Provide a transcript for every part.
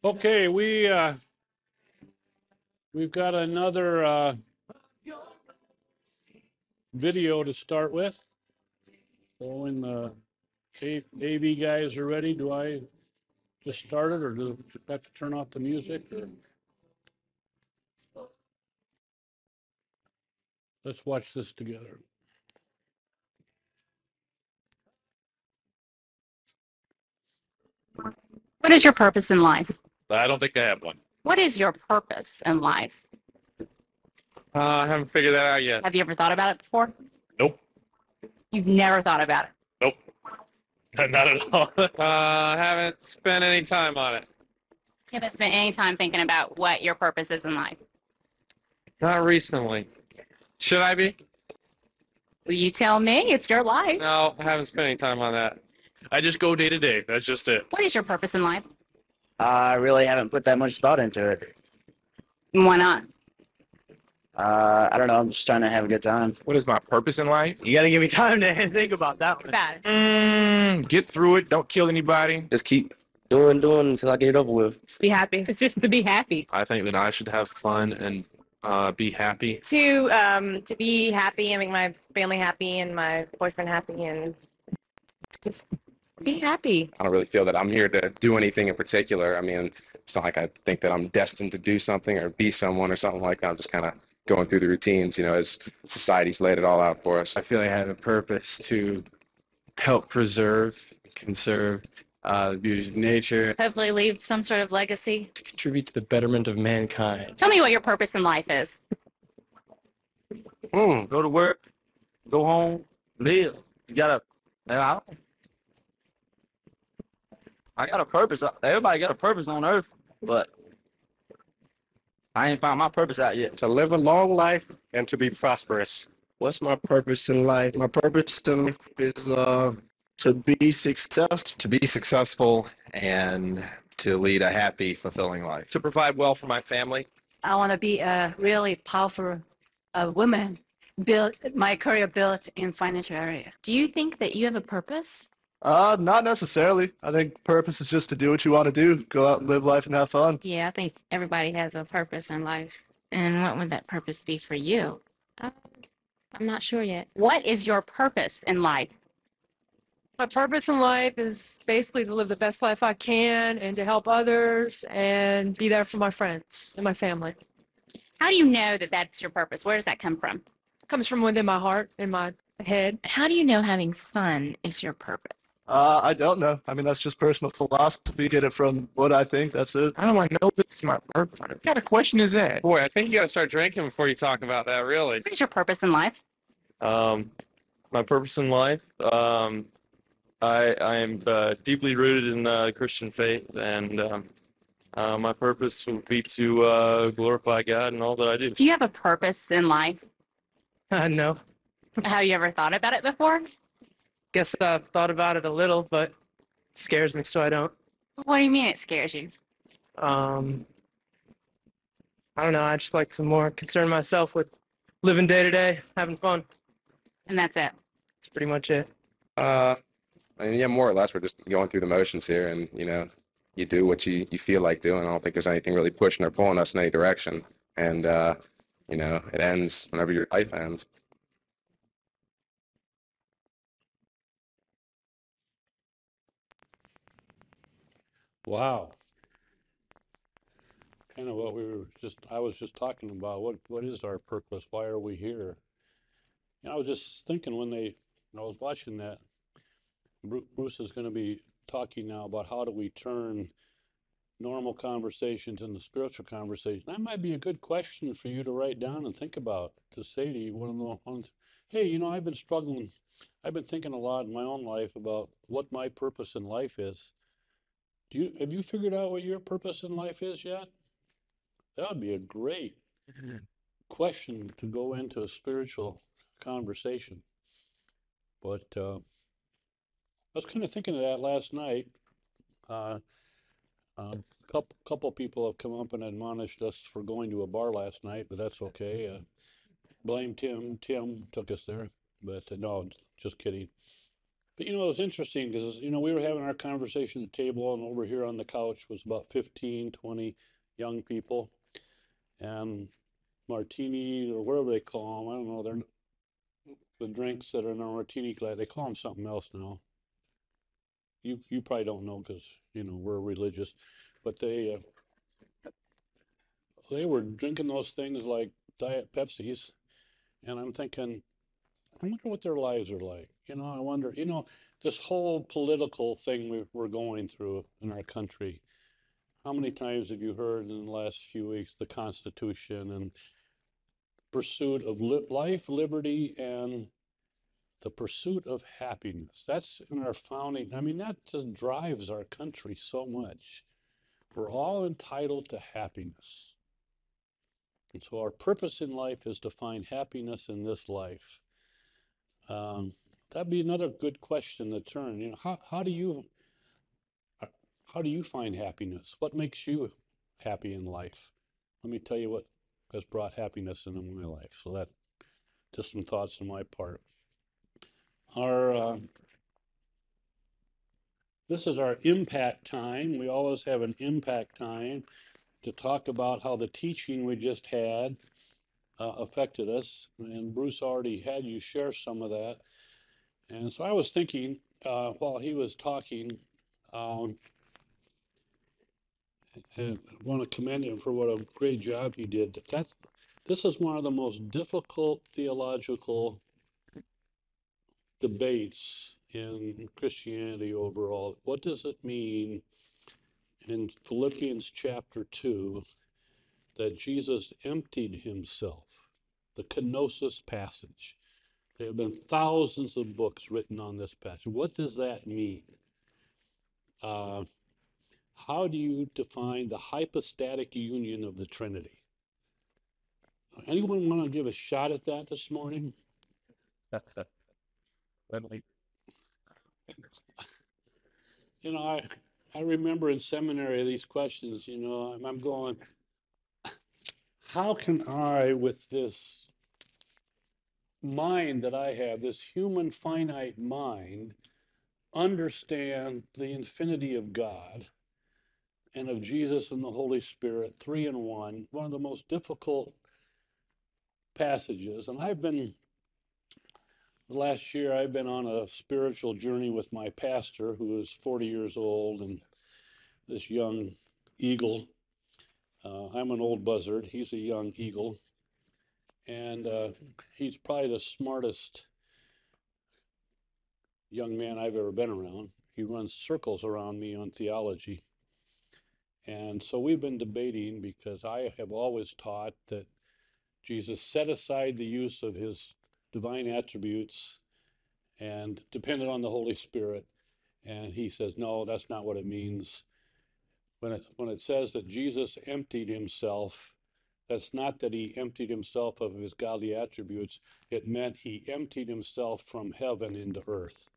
Okay, we've got another video to start with. So when the AV guys are ready, do I just start it, or do I have to turn off the music? Or... Let's watch this together. What is your purpose in life? I don't think I have one. What is your purpose in life? I haven't figured that out yet. Have you ever thought about it before? Nope. You've never thought about it. Nope. Not at all. Haven't spent any time on it. You haven't spent any time thinking about what your purpose is in life. Not recently. Should I be? Will you tell me? It's your life. No, I haven't spent any time on that. I just go day to day. That's just it. What is your purpose in life? I really haven't put that much thought into it. Why not? I don't know. I'm just trying to have a good time. What is my purpose in life? You got to give me time to think about that one. Bad. Get through it. Don't kill anybody. Just keep doing until I get it over with. Just be happy. It's just to be happy. I think that I should have fun and be happy. To be happy and make my family happy and my boyfriend happy and just be happy. I don't really feel that I'm here to do anything in particular. I mean, it's not like I think that I'm destined to do something or be someone or something like that. I'm just kind of going through the routines, as society's laid it all out for us. I feel like I have a purpose to help preserve, conserve the beauties of nature, Hopefully leave some sort of legacy. to contribute to the betterment of mankind. Tell me what your purpose in life is. Go to work, go home, live. You gotta. I got a purpose. Everybody got a purpose on Earth, but I ain't found my purpose out yet. To live a long life and to be prosperous. What's my purpose in life? My purpose in life is to be successful. To be successful and to lead a happy, fulfilling life. To provide well for my family. I want to be a really powerful woman, build my career built in financial area. Do you think that you have a purpose? Not necessarily. I think purpose is just to do what you want to do. Go out and live life and have fun. Yeah, I think everybody has a purpose in life. And what would that purpose be for you? I'm not sure yet. What is your purpose in life? My purpose in life is basically to live the best life I can and to help others and be there for my friends and my family. How do you know that that's your purpose? Where does that come from? It comes from within my heart and my head. How do you know having fun is your purpose? I don't know. I mean, that's just personal philosophy. Get it from what I think. That's it. I don't want to know if it's my purpose. What kind of question is that? Boy, I think you got to start drinking before you talk about that, really. What is your purpose in life? My purpose in life, I am deeply rooted in the Christian faith, and my purpose would be to glorify God in all that I do. Do you have a purpose in life? No. Have you ever thought about it before? Guess I've thought about it a little, but it scares me, so I don't. What do you mean it scares you? I don't know. I just like to more concern myself with living day to day, having fun. And that's it. That's pretty much it. I mean, yeah, more or less, we're just going through the motions here, and you do what you feel like doing. I don't think there's anything really pushing or pulling us in any direction, and it ends whenever your life ends. Wow. Kind of what I was just talking about. What is our purpose? Why are we here? And I was just thinking when I was watching that, Bruce is going to be talking now about how do we turn normal conversations into spiritual conversation. That might be a good question for you to write down and think about, to say to you one of the ones, hey, I've been struggling. I've been thinking a lot in my own life about what my purpose in life is. Have you figured out what your purpose in life is yet? That would be a great question to go into a spiritual conversation. But I was kind of thinking of that last night. Couple people have come up and admonished us for going to a bar last night, but that's okay. Blame Tim. Tim took us there, but no, just kidding. But it was interesting because, we were having our conversation at the table, and over here on the couch was about 15, 20 young people. And martini, or whatever they call them, I don't know, they're the drinks that are in a martini glass, they call them something else now. You probably don't know because, we're religious, but they were drinking those things like Diet Pepsis, and I'm thinking, I wonder what their lives are like. I wonder, this whole political thing we're going through in our country. How many times have you heard in the last few weeks the Constitution and pursuit of life, liberty, and the pursuit of happiness? That's in our founding. I mean, that just drives our country so much. We're all entitled to happiness. And so our purpose in life is to find happiness in this life. That'd be another good question to turn. How do you find happiness? What makes you happy in life? Let me tell you what has brought happiness into my life. So that, just some thoughts on my part. This is our impact time. We always have an impact time to talk about how the teaching we just had affected us. And Bruce already had you share some of that. And so I was thinking while he was talking, and I want to commend him for what a great job he did. This is one of the most difficult theological debates in Christianity overall. What does it mean in Philippians chapter 2 that Jesus emptied himself? The kenosis passage. There have been thousands of books written on this passage. What does that mean? How do you define the hypostatic union of the Trinity? Anyone want to give a shot at that this morning? I remember in seminary these questions, I'm going, how can I, with this mind that I have, this human finite mind, understand the infinity of God and of Jesus and the Holy Spirit, three in one of the most difficult passages. And last year, I've been on a spiritual journey with my pastor, who is 40 years old, and this young eagle. I'm an old buzzard. He's a young eagle. And he's probably the smartest young man I've ever been around. He runs circles around me on theology. And so we've been debating, because I have always taught that Jesus set aside the use of his divine attributes and depended on the Holy Spirit. And he says, no, that's not what it means. When it says that Jesus emptied himself, that's not that he emptied himself of his godly attributes. It meant he emptied himself from heaven into earth.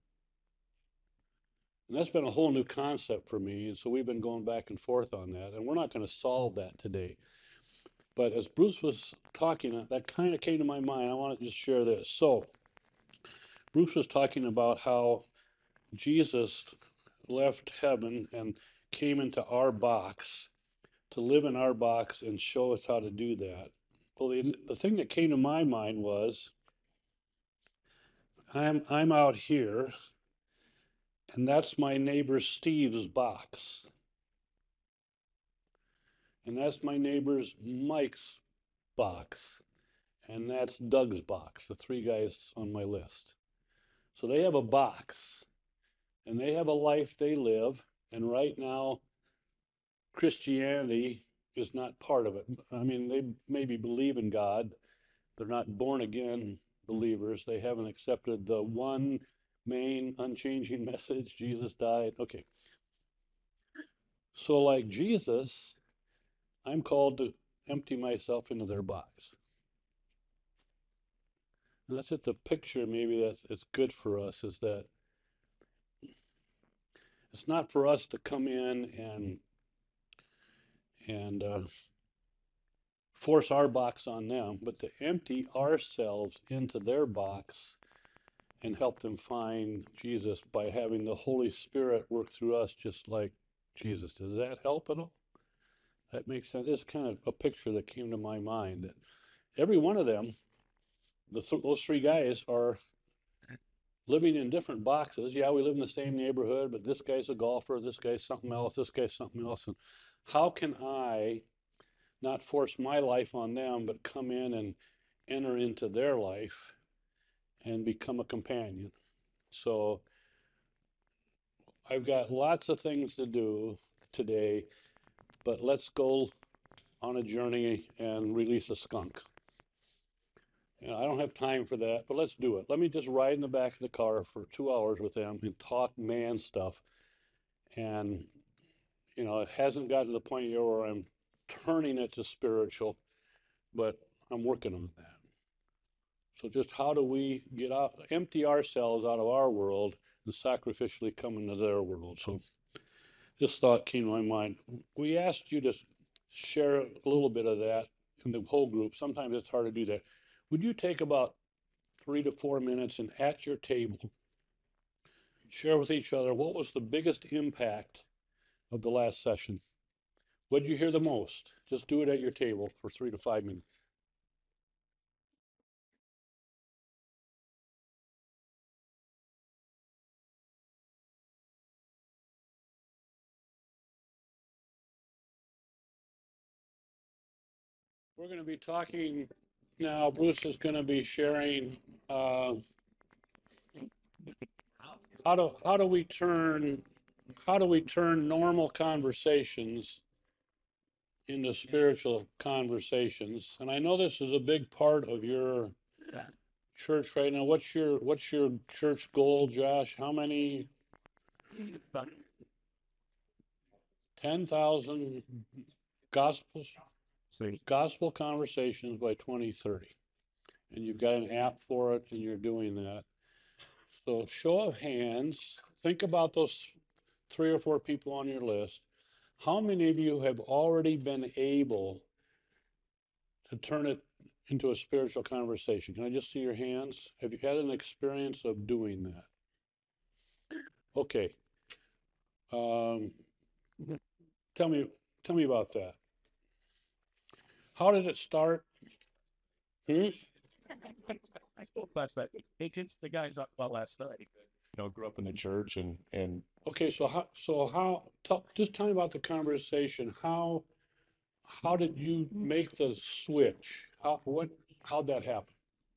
And that's been a whole new concept for me. And so we've been going back and forth on that. And we're not going to solve that today. But as Bruce was talking, that kind of came to my mind. I want to just share this. So Bruce was talking about how Jesus left heaven and came into our box to live in our box and show us how to do that. Well, the thing that came to my mind was, I'm out here, and that's my neighbor Steve's box. And that's my neighbor's Mike's box. And that's Doug's box, the three guys on my list. So they have a box, and they have a life they live. And right now, Christianity is not part of it. I mean, they maybe believe in God. They're not born again believers. They haven't accepted the one main unchanging message, Jesus died. Okay. So like Jesus, I'm called to empty myself into their box. And that's it. The picture maybe it's good for us is that it's not for us to come in and force our box on them, but to empty ourselves into their box and help them find Jesus by having the Holy Spirit work through us just like Jesus. Does that help at all? That makes sense. It's kind of a picture that came to my mind that every one of them, those three guys are living in different boxes. Yeah, we live in the same neighborhood, but this guy's a golfer, this guy's something else, this guy's something else. And how can I not force my life on them, but come in and enter into their life and become a companion? So I've got lots of things to do today, but let's go on a journey and release a skunk. You know, I don't have time for that, but let's do it. Let me just ride in the back of the car for 2 hours with them and talk man stuff. And, you know, it hasn't gotten to the point yet where I'm turning it to spiritual, but I'm working on that. So just how do we get out, empty ourselves out of our world and sacrificially come into their world? So this thought came to my mind. We asked you to share a little bit of that in the whole group. Sometimes it's hard to do that. Would you take about 3 to 4 minutes and at your table, share with each other what was the biggest impact of the last session? What did you hear the most? Just do it at your table for 3 to 5 minutes. We're going to be talking now. Bruce is going to be sharing how do we turn normal conversations into spiritual conversations. And I know this is a big part of your church right now. What's your church goal, Josh? How many? 10,000 gospel conversations by 2030. And you've got an app for it and you're doing that. So show of hands, think about those 3 or 4 people on your list. How many of you have already been able to turn it into a spiritual conversation? Can I just see your hands? Have you had an experience of doing that? Okay. Tell me about that. How did it start? I spoke last night. Hey, kids, the guy talked about last night. You know, grew up in the church and Okay, so just tell me about the conversation. How did you make the switch? How'd that happen?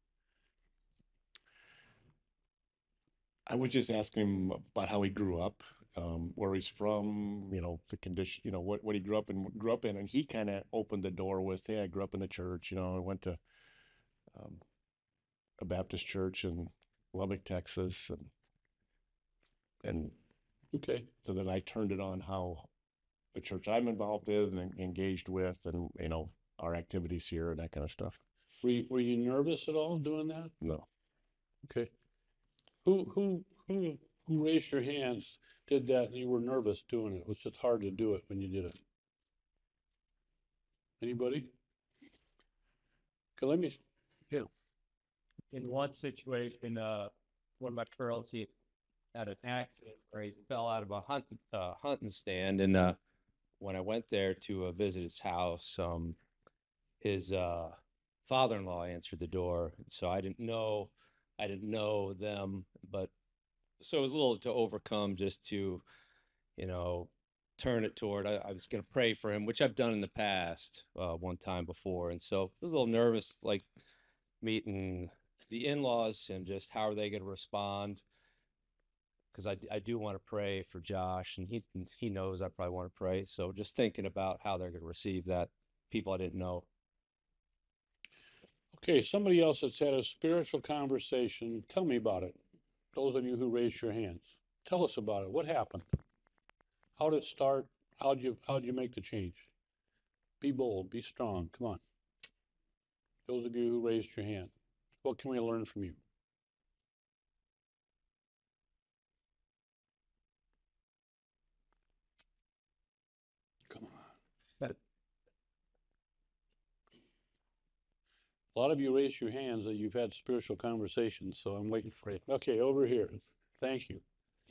I was just asking him about how he grew up, where he's from, you know, the condition, you know, what he grew up in, and he kind of opened the door with, hey, I grew up in the church, you know, I went to a Baptist church in Lubbock, Texas, and okay. So then I turned it on how the church I'm involved in and engaged with, and you know, our activities here and that kind of stuff. Were you nervous at all doing that? No. Okay. Who raised your hands, did that, and you were nervous doing it? It was just hard to do it when you did it. Anybody? Okay, yeah. In one situation, one of my girls, he had an accident where he fell out of a hunting stand, and when I went there to visit his house, his father-in-law answered the door, so I didn't know them, but so it was a little to overcome, just to, you know, turn it toward. I was going to pray for him, which I've done in the past, one time before, and so I was a little nervous, like meeting the in-laws and just how are they going to respond, because I do want to pray for Josh, and he knows I probably want to pray, so just thinking about how they're going to receive that, people I didn't know. Okay, somebody else that's had a spiritual conversation, tell me about it. Those of you who raised your hands, tell us about it. What happened? How did it start? How'd you make the change? Be bold, be strong, come on. Those of you who raised your hand, what can we learn from you? Come on. A lot of you raised your hands that you've had spiritual conversations, so I'm waiting for you. Okay, over here. Thank you.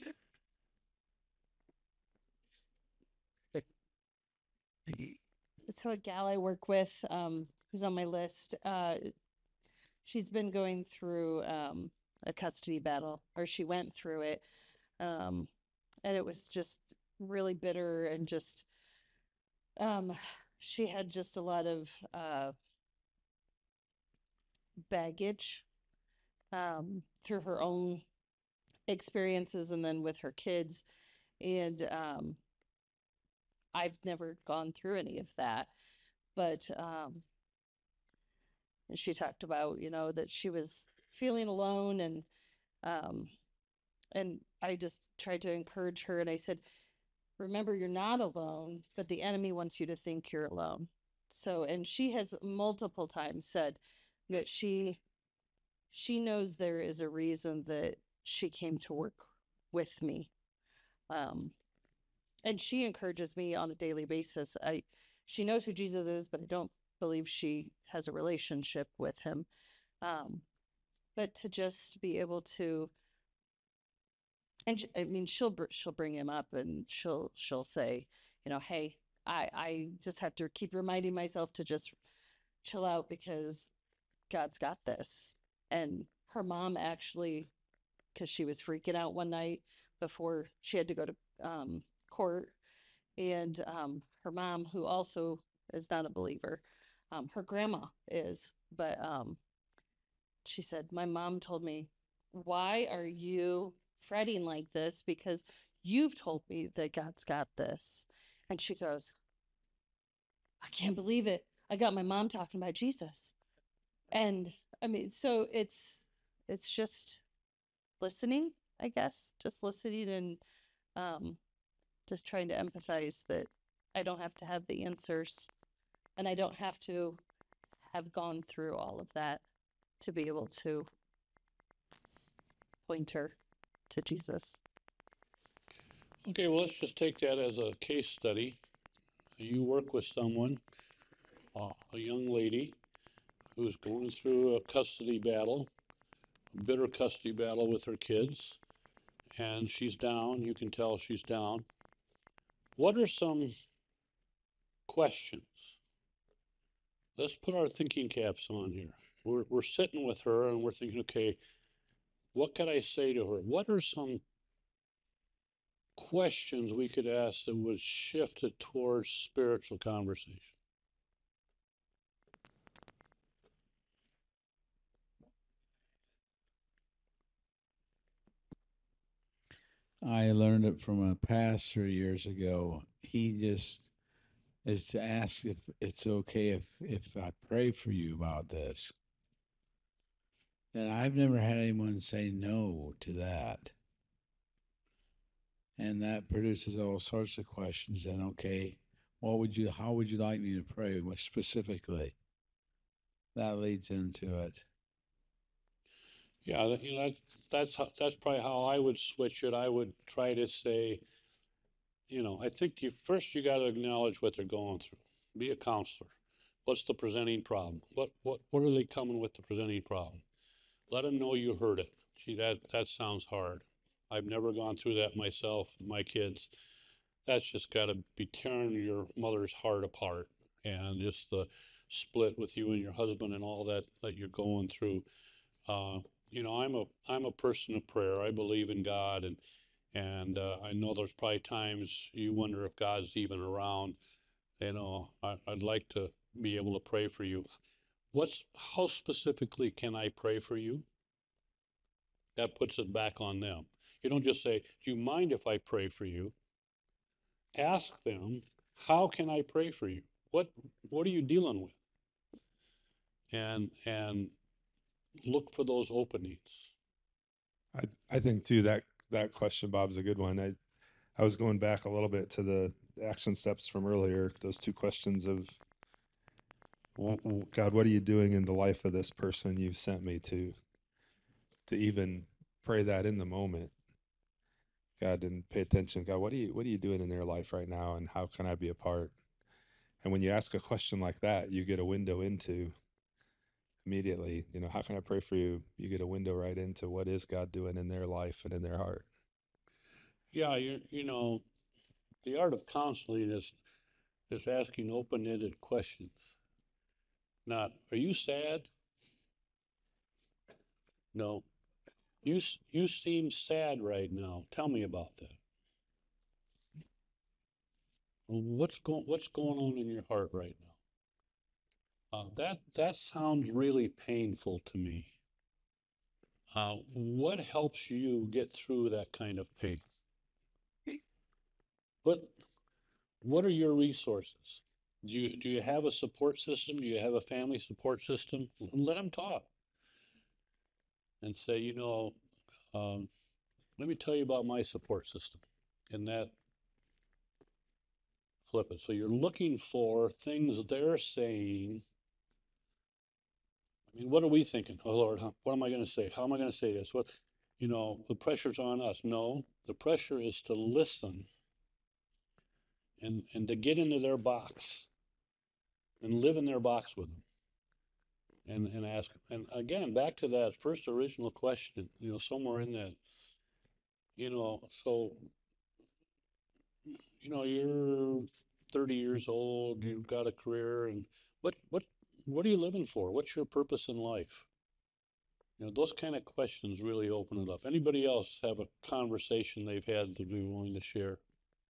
So a gal I work with, who's on my list, she's been going through a custody battle, or she went through it. And it was just really bitter and just she had just a lot of baggage through her own experiences and then with her kids. And I've never gone through any of that, but she talked about, you know, that she was feeling alone, and I just tried to encourage her, and I said, remember, you're not alone, but the enemy wants you to think you're alone. So, and she has multiple times said that she knows there is a reason that she came to work with me. And she encourages me on a daily basis. She knows who Jesus is, but I don't believe she has a relationship with him. But to just be able to, and I mean, she'll bring him up, and she'll say, you know, hey, I just have to keep reminding myself to just chill out because God's got this. And her mom actually, because she was freaking out one night before she had to go to court, and her mom, who also is not a believer, her grandma is, but she said, my mom told me, why are you fretting like this? Because you've told me that God's got this. And she goes, I can't believe it. I got my mom talking about Jesus. And I mean, so it's just listening, I guess, just listening, and just trying to empathize that I don't have to have the answers, and I don't have to have gone through all of that to be able to point her to Jesus. Okay, well, let's just take that as a case study. You work with someone, a young lady who's going through a custody battle, a bitter custody battle with her kids, and she's down. You can tell she's down. What are some questions? Let's put our thinking caps on here. We're sitting with her and we're thinking, okay, what could I say to her? What are some questions we could ask that would shift it towards spiritual conversation? I learned it from a pastor years ago. He just is to ask if it's okay if I pray for you about this. And I've never had anyone say no to that. And that produces all sorts of questions. And okay, how would you like me to pray specifically? That leads into it. Yeah, you know, that's probably how I would switch it. I would try to say, you know, I think you got to acknowledge what they're going through. Be a counselor. What's the presenting problem? What are they coming with the presenting problem? Let them know you heard it. Gee, that sounds hard. I've never gone through that myself, my kids. That's just got to be tearing your mother's heart apart, and just the split with you and your husband and all that you're going through. You know, I'm a person of prayer. I believe in God, and I know there's probably times you wonder if God's even around. You know, I'd like to be able to pray for you. How specifically can I pray for you? That puts it back on them. You don't just say, do you mind if I pray for you? Ask them, how can I pray for you? What are you dealing with? And look for those openings. I think too that question, Bob, is a good one. I was going back a little bit to the action steps from earlier, those two questions of, God, what are you doing in the life of this person you've sent me to even pray that in the moment? God, and pay attention. God, what are you doing in their life right now, and how can I be a part? And when you ask a question like that, you get a window into immediately, you know, how can I pray for you? You get a window right into what is God doing in their life and in their heart. Yeah, you know, the art of counseling is asking open-ended questions. Not, are you sad? No. You seem sad right now. Tell me about that. Well, what's going on in your heart right now? That sounds really painful to me. What helps you get through that kind of pain? What what are your resources? Do you have a support system? Do you have a family support system? Let them talk and say, you know, let me tell you about my support system. And that flip it. So you're looking for things they're saying. I mean, what are we thinking? Oh Lord, what am I going to say? How am I going to say this? What, you know, the pressure's on us. No, the pressure is to listen and to get into their box and live in their box with them. And ask, and again, back to that first original question, you know, somewhere in that, you know, so, you know, you're 30 years old, you've got a career, and what are you living for? What's your purpose in life? You know, those kind of questions really open it up. Anybody else have a conversation they've had to be willing to share?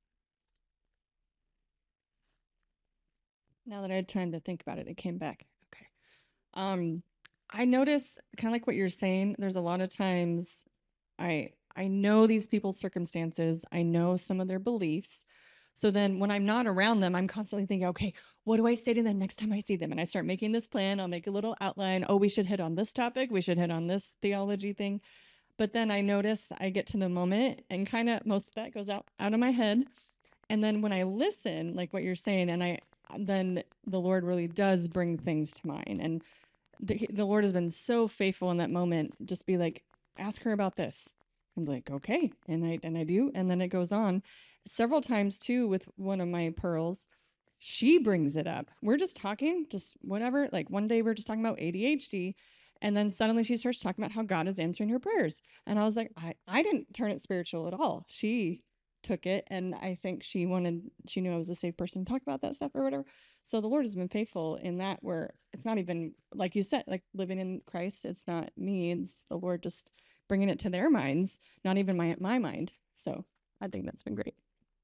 Now that I had time to think about it, it came back. Okay. I notice kind of like what you're saying, there's a lot of times I know these people's circumstances, I know some of their beliefs. So then when I'm not around them, I'm constantly thinking, okay, what do I say to them next time I see them? And I start making this plan, I'll make a little outline. Oh, we should hit on this topic, we should hit on this theology thing. But then I notice I get to the moment and kind of most of that goes out of my head. And then when I listen, like what you're saying, and then the Lord really does bring things to mind. And the Lord has been so faithful in that moment. Just be like, ask her about this. I'm like, okay, and I do, and then it goes on. Several times too with one of my pearls, she brings it up. We're just talking, just whatever. Like one day we're just talking about ADHD, and then suddenly she starts talking about how God is answering her prayers. And I was like, I didn't turn it spiritual at all. She took it, and I think she knew I was a safe person to talk about that stuff or whatever. So the Lord has been faithful in that, where it's not even like you said, like living in Christ, it's not me, it's the Lord just bringing it to their minds, not even my mind. So I think that's been great.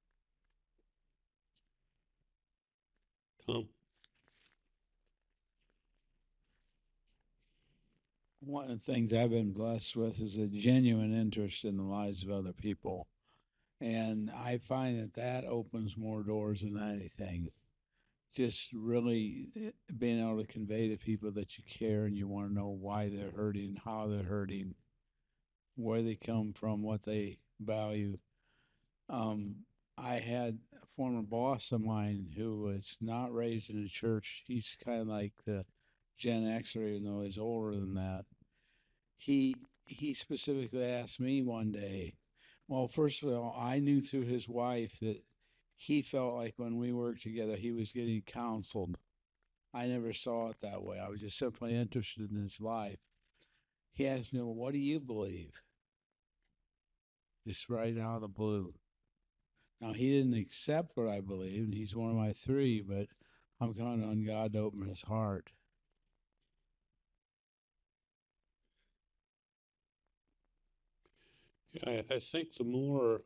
Tom? One of the things I've been blessed with is a genuine interest in the lives of other people. And I find that opens more doors than anything. Just really being able to convey to people that you care and you want to know why they're hurting, how they're hurting, where they come from, what they value. I had a former boss of mine who was not raised in a church. He's kind of like the Gen Xer, even though he's older than that. He specifically asked me one day, well, first of all, I knew through his wife that he felt like when we worked together, he was getting counseled. I never saw it that way. I was just simply interested in his life. He asked me, well, what do you believe? Just right out of the blue. Now, he didn't accept what I believed. He's one of my three, but I'm counting on God to open his heart. Yeah, I think the more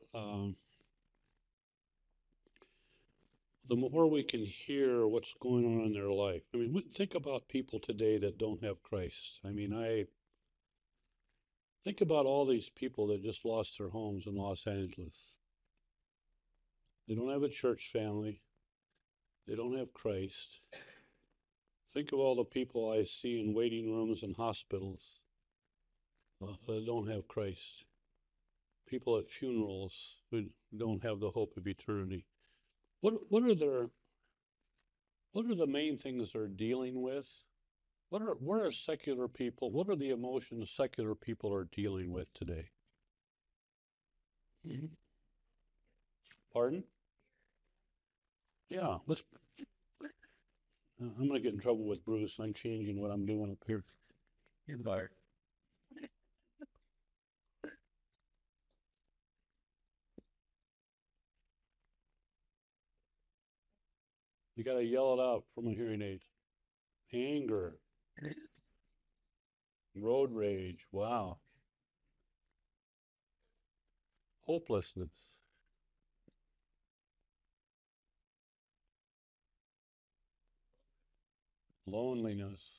we can hear what's going on in their life. I mean, think about people today that don't have Christ. I mean, I think about all these people that just lost their homes in Los Angeles. They don't have a church family. They don't have Christ. Think of all the people I see in waiting rooms and hospitals that don't have Christ. People at funerals who don't have the hope of eternity. What are the main things they're dealing with? What are secular people? What are the emotions secular people are dealing with today? Pardon? Yeah, I'm gonna get in trouble with Bruce. I'm changing what I'm doing up here. You're fired. You gotta yell it out from a hearing aid. Anger. Road rage. Wow. Hopelessness. Loneliness.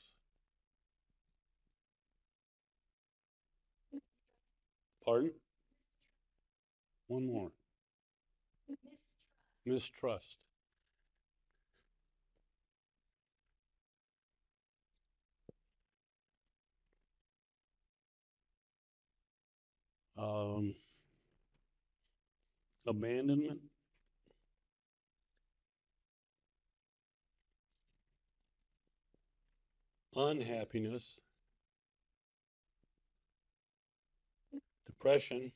Pardon? One more. Mistrust. Abandonment. Unhappiness. Depression.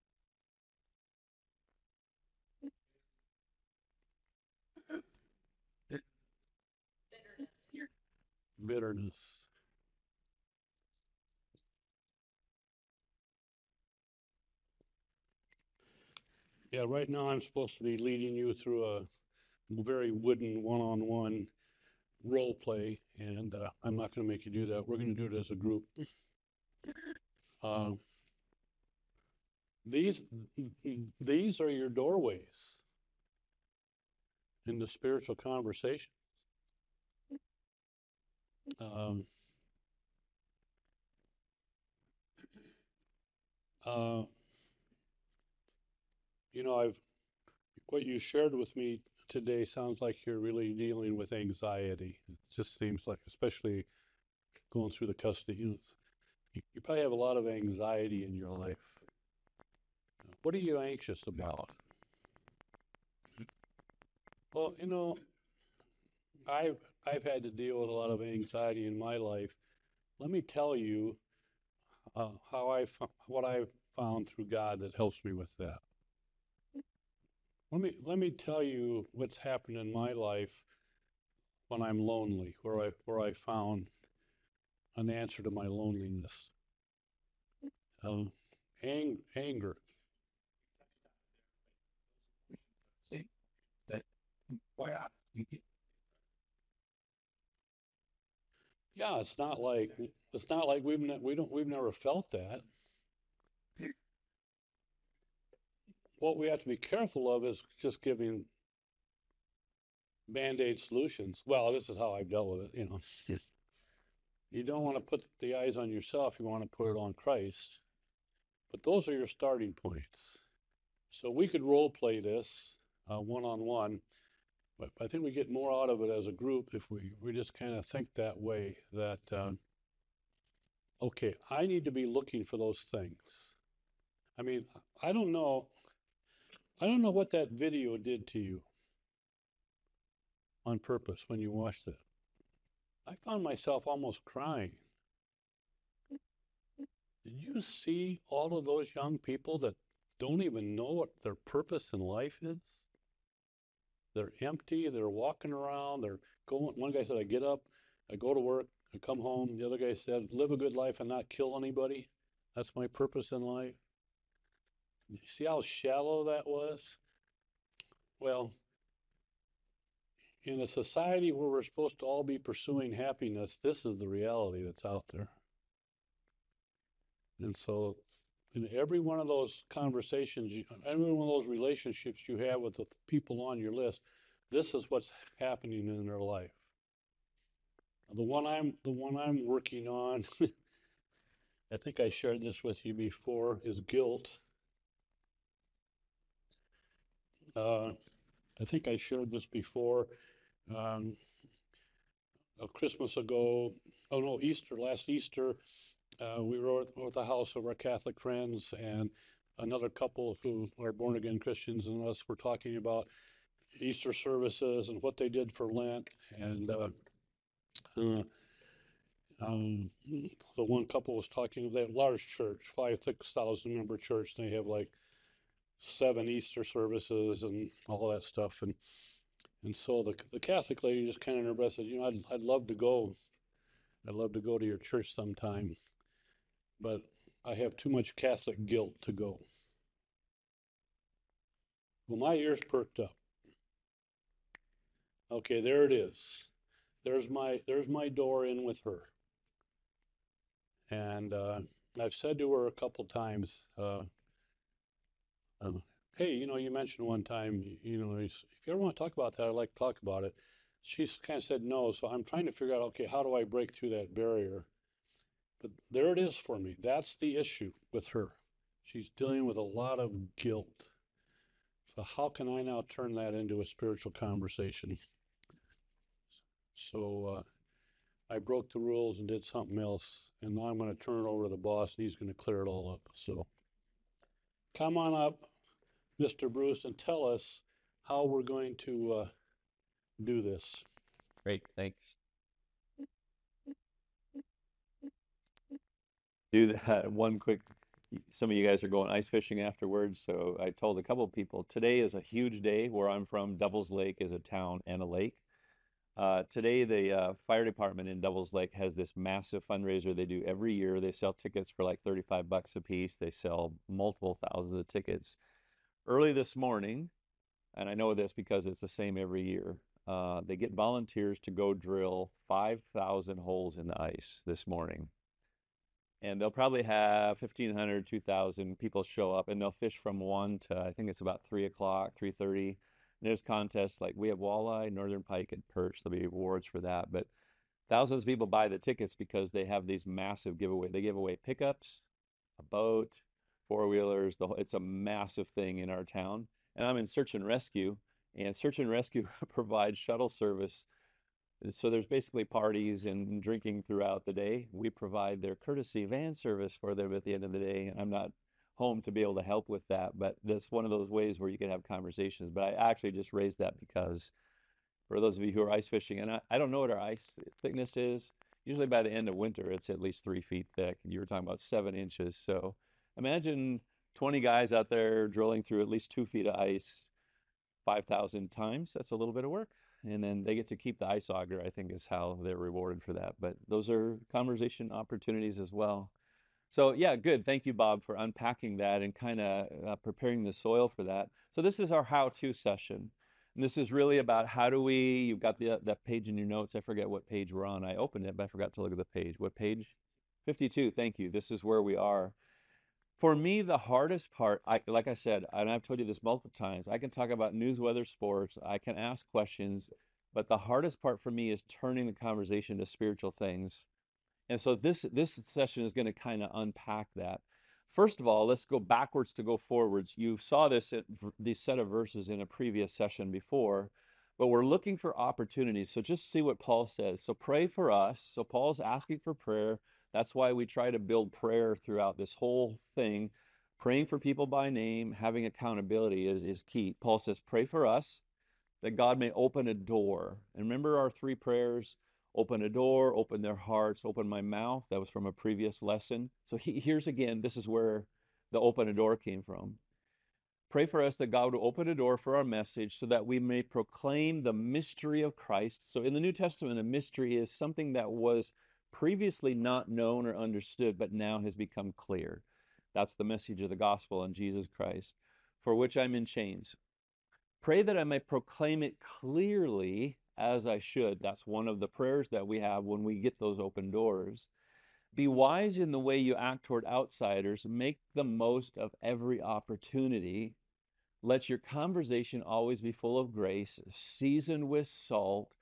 Bitterness. Yeah, right now I'm supposed to be leading you through a very wooden one-on-one role play, and I'm not going to make you do that. We're going to do it as a group. These are your doorways into spiritual conversation. You know, what you shared with me today sounds like you're really dealing with anxiety. It just seems like, especially going through the custody, you probably have a lot of anxiety in your life. What are you anxious about? Well, you know, I've had to deal with a lot of anxiety in my life. Let me tell you what I've found through God that helps me with that. Let me tell you what's happened in my life when I'm lonely, where I found an answer to my loneliness. Anger. Yeah, it's not like we've never felt that. What we have to be careful of is just giving Band-Aid solutions. Well, this is how I've dealt with it, you know. You don't want to put the eyes on yourself, you want to put it on Christ. But those are your starting points. So we could role play this one-on-one, but I think we get more out of it as a group if we just kind of think that way, that, okay, I need to be looking for those things. I mean, I don't know what that video did to you on purpose when you watched it. I found myself almost crying. Did you see all of those young people that don't even know what their purpose in life is? They're empty, they're walking around, they're going, one guy said, I get up, I go to work, I come home. The other guy said, live a good life and not kill anybody. That's my purpose in life. You see how shallow that was? Well, in a society where we're supposed to all be pursuing happiness, this is the reality that's out there. And so in every one of those conversations, every one of those relationships you have with the people on your list, this is what's happening in their life. The one I'm working on, I think I shared this with you before, is guilt. I think I shared this before. A Christmas ago, oh no, last Easter, we were at the house of our Catholic friends, and another couple who are born again Christians and us were talking about Easter services and what they did for Lent. And the one couple was talking, they have a large church, 5,000 member church. They have like 7 Easter services and all that stuff. And so the Catholic lady just kind of in her breath said, you know, I'd love to go. I'd love to go to your church sometime, but I have too much Catholic guilt to go. Well, my ears perked up. Okay, there it is. There's my door in with her. And I've said to her a couple times, hey, you know, you mentioned one time, you know, if you ever want to talk about that, I'd like to talk about it. She's kind of said no, so I'm trying to figure out, okay, how do I break through that barrier? But there it is for me. That's the issue with her. She's dealing with a lot of guilt. So how can I now turn that into a spiritual conversation? So I broke the rules and did something else, and now I'm going to turn it over to the boss, and he's going to clear it all up. So come on up, Mr. Bruce, and tell us how we're going to do this. Great, thanks. Do that one quick. Some of you guys are going ice fishing afterwards, so I told a couple of people today is a huge day. Where I'm from, Devils Lake is a town and a lake. Today, the fire department in Devils Lake has this massive fundraiser they do every year. They sell tickets for like $35 a piece. They sell multiple thousands of tickets. Early this morning, and I know this because it's the same every year, they get volunteers to go drill 5,000 holes in the ice this morning. And they'll probably have 1,500, 2,000 people show up, and they'll fish from 1 to, I think it's about 3 o'clock, 3:30. And there's contests like we have walleye, northern pike, and perch. There'll be awards for that. But thousands of people buy the tickets because they have these massive giveaways. They give away pickups, a boat, four-wheelers. It's a massive thing in our town. And I'm in search and rescue, and search and rescue provides shuttle service. So there's basically parties and drinking throughout the day. We provide their courtesy van service for them at the end of the day. And I'm not home to be able to help with that, but that's one of those ways where you can have conversations. But I actually just raised that because for those of you who are ice fishing, and I don't know what our ice thickness is. Usually by the end of winter, it's at least 3 feet thick. You were talking about 7 inches. So imagine 20 guys out there drilling through at least 2 feet of ice 5,000 times. That's a little bit of work. And then they get to keep the ice auger, I think is how they're rewarded for that. But those are conversation opportunities as well. So yeah, good. Thank you, Bob, for unpacking that and kind of preparing the soil for that. So this is our how-to session. And this is really about how do we, you've got that page in your notes. I forget what page we're on. I opened it, but I forgot to look at the page. What page? 52. Thank you. This is where we are. For me, the hardest part, like I said, and I've told you this multiple times, I can talk about news, weather, sports, I can ask questions, but the hardest part for me is turning the conversation to spiritual things. And so this session is going to kind of unpack that. First of all, let's go backwards to go forwards. You saw this these set of verses in a previous session before, but we're looking for opportunities. So just see what Paul says. So pray for us. So Paul's asking for prayer. That's why we try to build prayer throughout this whole thing. Praying for people by name, having accountability is key. Paul says, pray for us that God may open a door. And remember our 3 prayers, open a door, open their hearts, open my mouth. That was from a previous lesson. So here's again, this is where the open a door came from. Pray for us that God will open a door for our message so that we may proclaim the mystery of Christ. So in the New Testament, a mystery is something that was previously not known or understood, but now has become clear. That's the message of the gospel in Jesus Christ, for which I'm in chains. Pray that I may proclaim it clearly as I should. That's one of the prayers that we have when we get those open doors. Be wise in the way you act toward outsiders. Make the most of every opportunity. Let your conversation always be full of grace, seasoned with salt,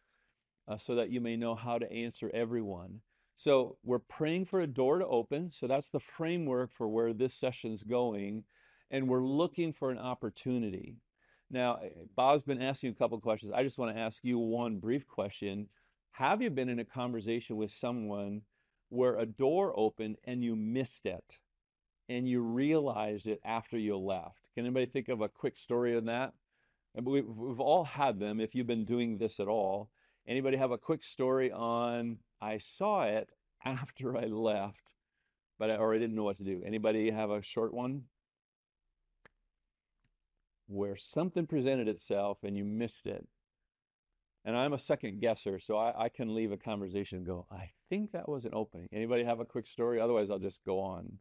so that you may know how to answer everyone. So we're praying for a door to open. So that's the framework for where this session's going. And we're looking for an opportunity. Now, Bob's been asking you a couple of questions. I just want to ask you one brief question. Have you been in a conversation with someone where a door opened and you missed it and you realized it after you left? Can anybody think of a quick story on that? And we've all had them if you've been doing this at all. Anybody have a quick story on, I saw it after I left, or I didn't know what to do? Anybody have a short one? Where something presented itself and you missed it. And I'm a second guesser, so I can leave a conversation and go, I think that was an opening. Anybody have a quick story? Otherwise, I'll just go on.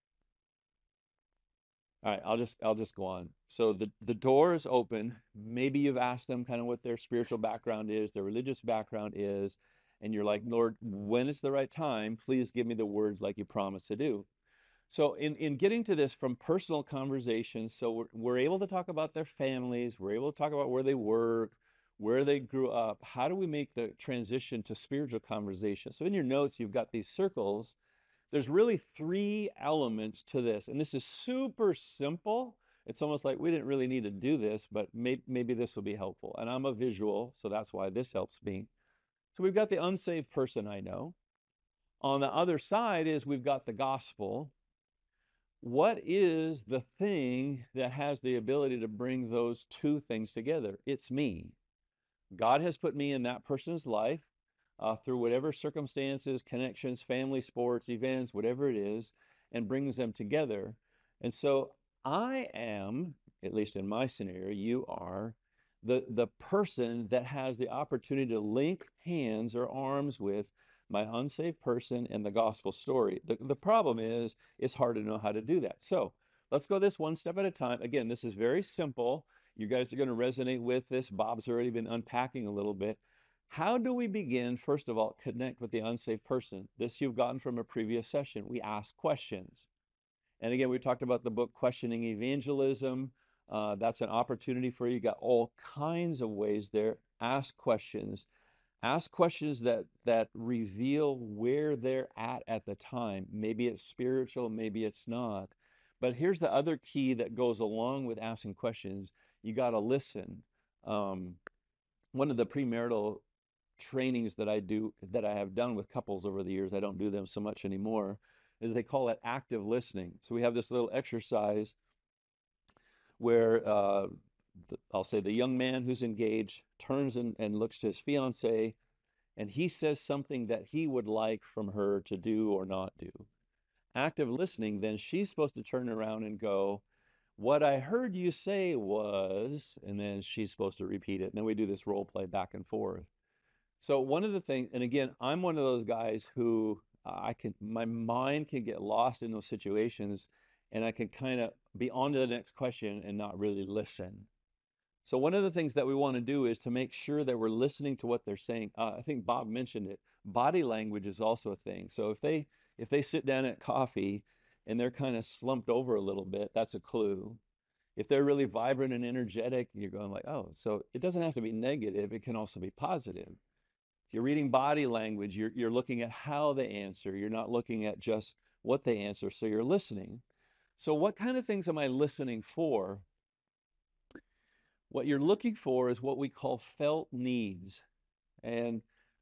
All right, I'll just go on. So the door is open. Maybe you've asked them kind of what their spiritual background is, their religious background is, and you're like, Lord, when is the right time? Please give me the words like you promised to do. So in getting to this from personal conversations, so we're able to talk about their families, we're able to talk about where they work, where they grew up. How do we make the transition to spiritual conversation? So in your notes, you've got these circles. There's really 3 elements to this, and this is super simple. It's almost like we didn't really need to do this, but maybe this will be helpful. And I'm a visual, so that's why this helps me. So we've got the unsaved person I know. On the other side is we've got the gospel. What is the thing that has the ability to bring those 2 things together? It's me. God has put me in that person's life through whatever circumstances, connections, family, sports, events, whatever it is, and brings them together. And so I am, at least in my scenario, you are the person that has the opportunity to link hands or arms with my unsaved person and the gospel story. The problem is, it's hard to know how to do that. So let's go this one step at a time. Again, this is very simple. You guys are going to resonate with this. Bob's already been unpacking a little bit. How do we begin? First of all, connect with the unsaved person. This you've gotten from a previous session. We ask questions. And again, we talked about the book Questioning Evangelism. That's an opportunity for you. You got all kinds of ways there. Ask questions. Ask questions that reveal where they're at the time. Maybe it's spiritual, maybe it's not. But here's the other key that goes along with asking questions. You got to listen. One of the premarital trainings that I have done with couples over the years, I don't do them so much anymore, is they call it active listening. So we have this little exercise where I'll say the young man who's engaged turns and looks to his fiance, and he says something that he would like from her to do or not do. Active listening, then she's supposed to turn around and go, what I heard you say was, and then she's supposed to repeat it. And then we do this role play back and forth. So one of the things, and again, I'm one of those guys who my mind can get lost in those situations, and I can kind of be on to the next question and not really listen. So one of the things that we want to do is to make sure that we're listening to what they're saying. I think Bob mentioned it. Body language is also a thing. So if they sit down at coffee and they're kind of slumped over a little bit, that's a clue. If they're really vibrant and energetic, you're going like, oh, so it doesn't have to be negative. It can also be positive. If you're reading body language, you're looking at how they answer. You're not looking at just what they answer. So you're listening. So what kind of things am I listening for? What you're looking for is what we call felt needs. And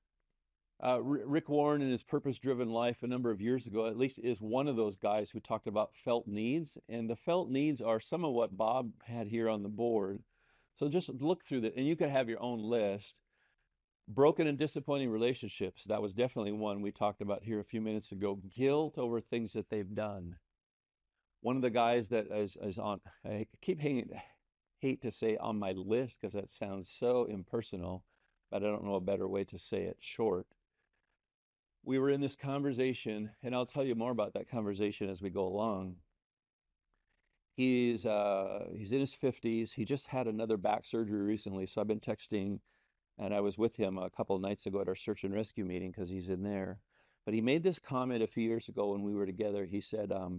Rick Warren in his Purpose-Driven Life a number of years ago, at least, is one of those guys who talked about felt needs. And the felt needs are some of what Bob had here on the board. So just look through that, and you could have your own list. Broken and disappointing relationships, that was definitely one we talked about here a few minutes ago. Guilt over things that they've done. One of the guys that is on, I keep hate to say on my list because that sounds so impersonal, but I don't know a better way to say it short. We were in this conversation, and I'll tell you more about that conversation as we go along. He's in his 50s. He just had another back surgery recently, so I've been texting, and I was with him a couple of nights ago at our search and rescue meeting because he's in there. But he made this comment a few years ago when we were together. He said, I'm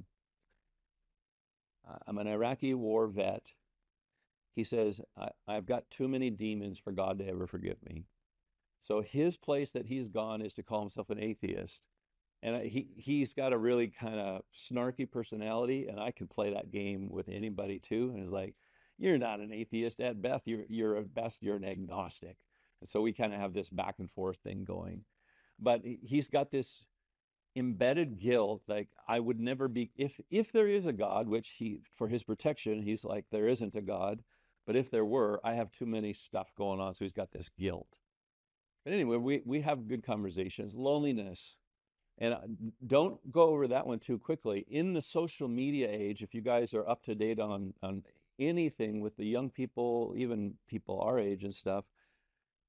an Iraqi war vet. He says, I've got too many demons for God to ever forgive me. So his place that he's gone is to call himself an atheist. And he's got a really kind of snarky personality, and I can play that game with anybody too. And it's like, you're not an atheist. At best, you're an agnostic. And so we kind of have this back and forth thing going. But he's got this embedded guilt, like I would never be, if there is a God, which for his protection, he's like, there isn't a God. But if there were, I have too many stuff going on. So he's got this guilt. But anyway, we have good conversations. Loneliness. And don't go over that one too quickly. In the social media age, if you guys are up to date on anything with the young people, even people our age and stuff,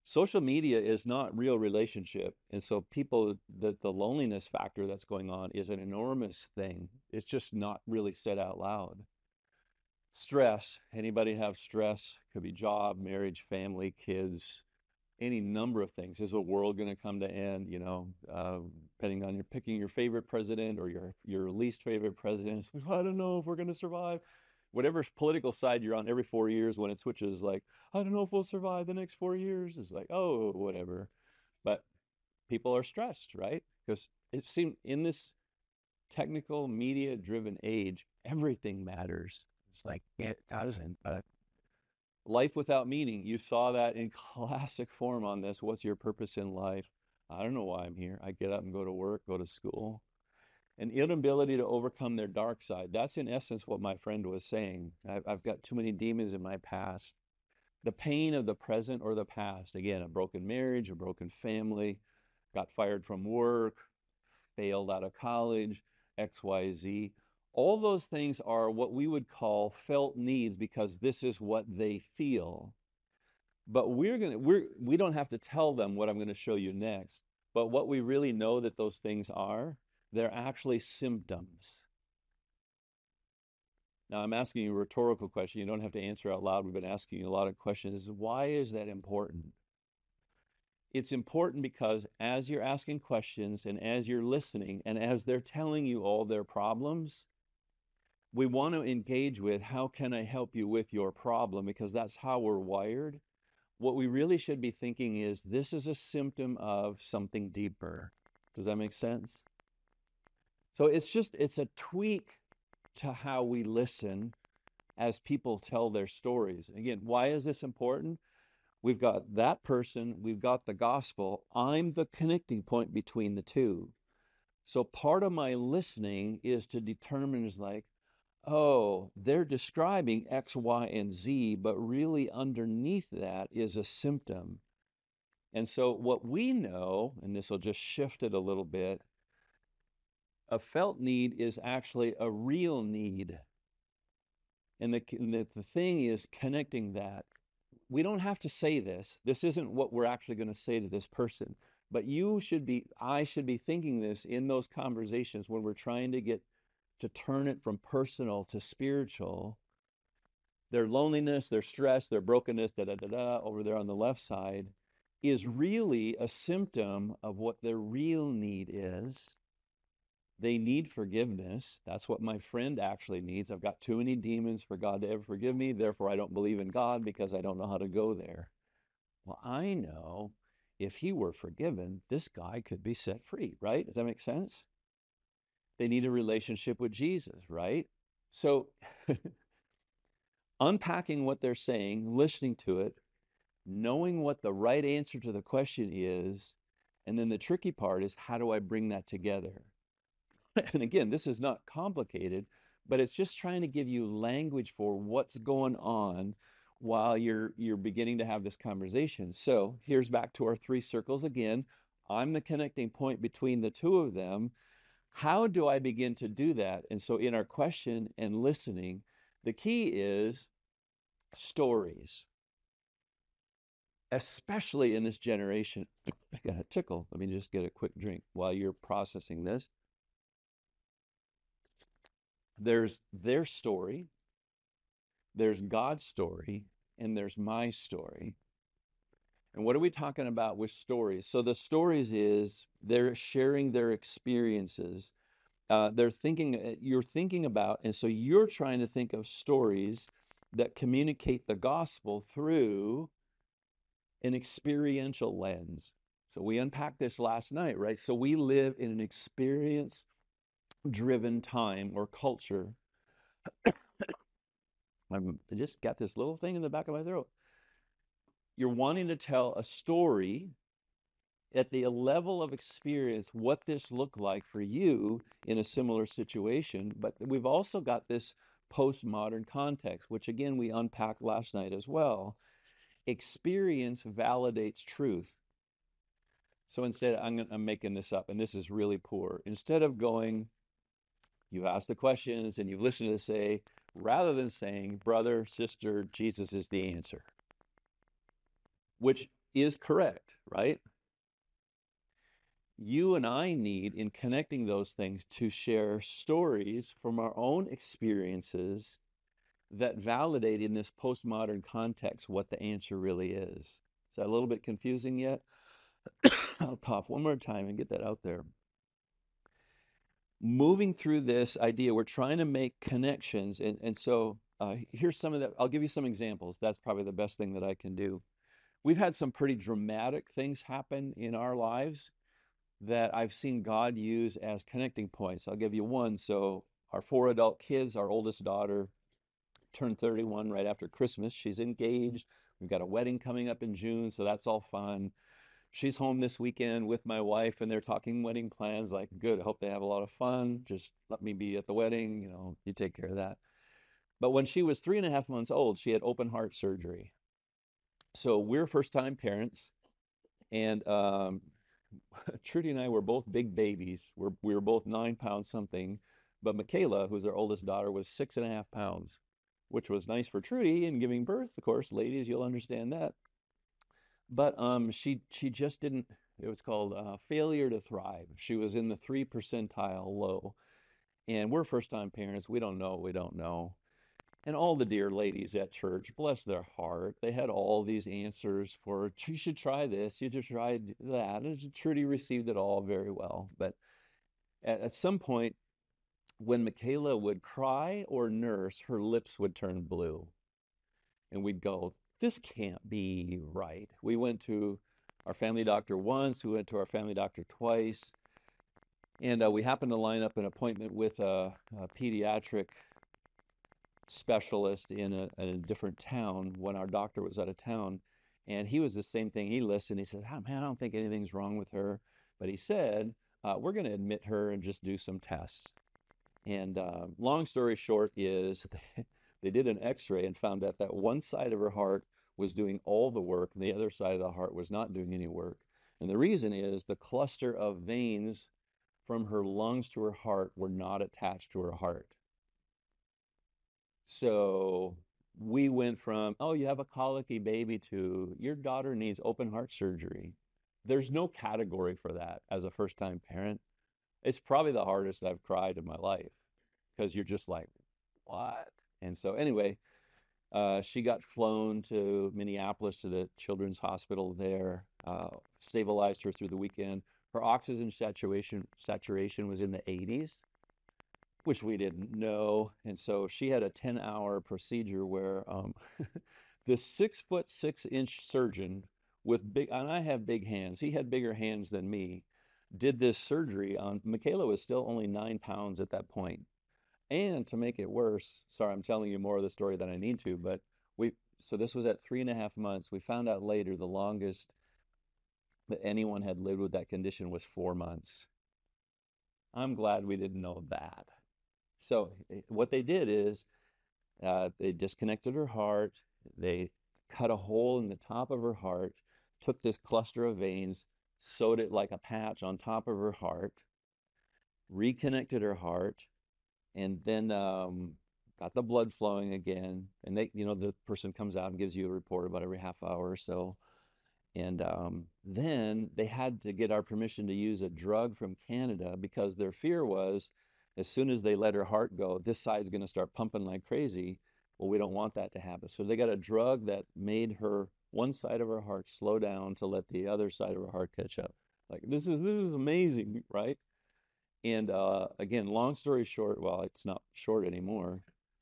social media is not real relationship. And so people, the loneliness factor that's going on is an enormous thing. It's just not really said out loud. Stress. Anybody have stress? Could be job, marriage, family, kids, any number of things. Is the world going to come to end? You know, depending on picking your favorite president or your least favorite president. It's like, I don't know if we're going to survive. Whatever political side you're on, every 4 years when it switches, like, I don't know if we'll survive the next 4 years. It's like, oh, whatever. But people are stressed, right? Because it seems in this technical media driven age, everything matters. It's like, it doesn't, but life without meaning. You saw that in classic form on this. What's your purpose in life? I don't know why I'm here. I get up and go to work, go to school. An inability to overcome their dark side. That's in essence what my friend was saying. I've got too many demons in my past. The pain of the present or the past. Again, a broken marriage, a broken family, got fired from work, failed out of college, XYZ. All those things are what we would call felt needs because this is what they feel. But we don't have to tell them what I'm going to show you next. But what we really know that those things are, they're actually symptoms. Now, I'm asking you a rhetorical question. You don't have to answer out loud. We've been asking you a lot of questions. Why is that important? It's important because as you're asking questions and as you're listening and as they're telling you all their problems, we want to engage with, how can I help you with your problem? Because that's how we're wired. What we really should be thinking is, this is a symptom of something deeper. Does that make sense? So it's a tweak to how we listen as people tell their stories. Again, why is this important? We've got that person, we've got the gospel. I'm the connecting point between the two. So part of my listening is to determine, is like, oh, they're describing X, Y, and Z, but really underneath that is a symptom. And so what we know, and this will just shift it a little bit, a felt need is actually a real need. And the thing is connecting that. We don't have to say this. This isn't what we're actually going to say to this person. But I should be thinking this in those conversations when we're trying to turn it from personal to spiritual. Their loneliness, their stress, their brokenness, over there on the left side, is really a symptom of what their real need is. They need forgiveness. That's what my friend actually needs. I've got too many demons for God to ever forgive me. Therefore, I don't believe in God because I don't know how to go there. Well, I know if he were forgiven, this guy could be set free, right? Does that make sense? They need a relationship with Jesus, right? So unpacking what they're saying, listening to it, knowing what the right answer to the question is, and then the tricky part is, how do I bring that together? And again, this is not complicated, but it's just trying to give you language for what's going on while you're beginning to have this conversation. So here's back to our 3 circles again. I'm the connecting point between the two of them. How do I begin to do that? And so in our question and listening, the key is stories. Especially in this generation. I got a tickle. Let me just get a quick drink while you're processing this. There's their story, there's God's story, and there's my story. And what are we talking about with stories? So the stories is they're sharing their experiences. You're thinking about, and so you're trying to think of stories that communicate the gospel through an experiential lens. So we unpacked this last night, right? So we live in an experience-driven time or culture. I just got this little thing in the back of my throat. You're wanting to tell a story at the level of experience, what this looked like for you in a similar situation. But we've also got this postmodern context, which again, we unpacked last night as well. Experience validates truth. So instead, I'm making this up, and this is really poor. Instead of going, you've asked the questions and you've listened to say, rather than saying, brother, sister, Jesus is the answer, which is correct, right? You and I need, in connecting those things, to share stories from our own experiences that validate in this postmodern context what the answer really is. Is that a little bit confusing yet? I'll cough one more time and get that out there. Moving through this idea, we're trying to make connections. And so here's some of that. I'll give you some examples. That's probably the best thing that I can do. We've had some pretty dramatic things happen in our lives that I've seen God use as connecting points. I'll give you one. So our 4 adult kids, our oldest daughter turned 31 right after Christmas. She's engaged. We've got a wedding coming up in June, so that's all fun. She's home this weekend with my wife, and they're talking wedding plans. Like, good, I hope they have a lot of fun. Just let me be at the wedding. You know, you take care of that. But when she was 3.5 months old, she had open heart surgery. So we're first-time parents, and Trudy and I were both big babies. We were both 9 pounds something, but Michaela, who's our oldest daughter, was 6.5 pounds, which was nice for Trudy in giving birth. Of course, ladies, you'll understand that. But she just didn't. It was called failure to thrive. She was in the 3 percentile low, and we're first-time parents. We don't know what we don't know. And all the dear ladies at church, bless their heart, they had all these answers for, you should try this, you should try that. And Trudy received it all very well. But at some point, when Michaela would cry or nurse, her lips would turn blue. And we'd go, this can't be right. We went to our family doctor once, we went to our family doctor twice. And we happened to line up an appointment with a pediatric specialist in a different town when our doctor was out of town. And he was the same thing. He listened. He said, oh, man, I don't think anything's wrong with her. But he said, we're going to admit her and just do some tests. And long story short is they did an x-ray and found out that one side of her heart was doing all the work and the other side of the heart was not doing any work. And the reason is the cluster of veins from her lungs to her heart were not attached to her heart. So we went from, oh, you have a colicky baby, to your daughter needs open heart surgery. There's no category for that as a first-time parent. It's probably the hardest I've cried in my life because you're just like, what? And so anyway, she got flown to Minneapolis to the Children's Hospital there, stabilized her through the weekend. Her oxygen saturation was in the 80s. Which we didn't know. And so she had a 10-hour procedure where this 6'6" surgeon with big, and I have big hands, he had bigger hands than me, did this surgery on, Michaela was still only 9 pounds at that point. And to make it worse, sorry, I'm telling you more of the story than I need to, but so this was at 3.5 months. We found out later the longest that anyone had lived with that condition was 4 months. I'm glad we didn't know that. So what they did is they disconnected her heart, they cut a hole in the top of her heart, took this cluster of veins, sewed it like a patch on top of her heart, reconnected her heart, and then got the blood flowing again. And they, the person comes out and gives you a report about every half hour or so. And then they had to get our permission to use a drug from Canada because their fear was, as soon as they let her heart go, this side's going to start pumping like crazy. Well, we don't want that to happen. So they got a drug that made her one side of her heart slow down to let the other side of her heart catch up. Like, this is amazing, right? And again, long story short, well, it's not short anymore.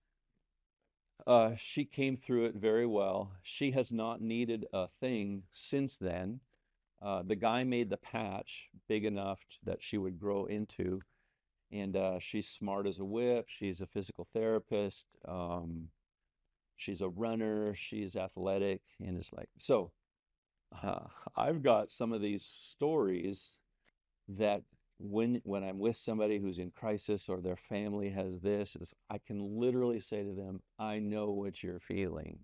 She came through it very well. She has not needed a thing since then. The guy made the patch big enough that she would grow into. And she's smart as a whip. She's a physical therapist. She's a runner. She's athletic. And it's like, so I've got some of these stories that when I'm with somebody who's in crisis or their family has this, I can literally say to them, I know what you're feeling.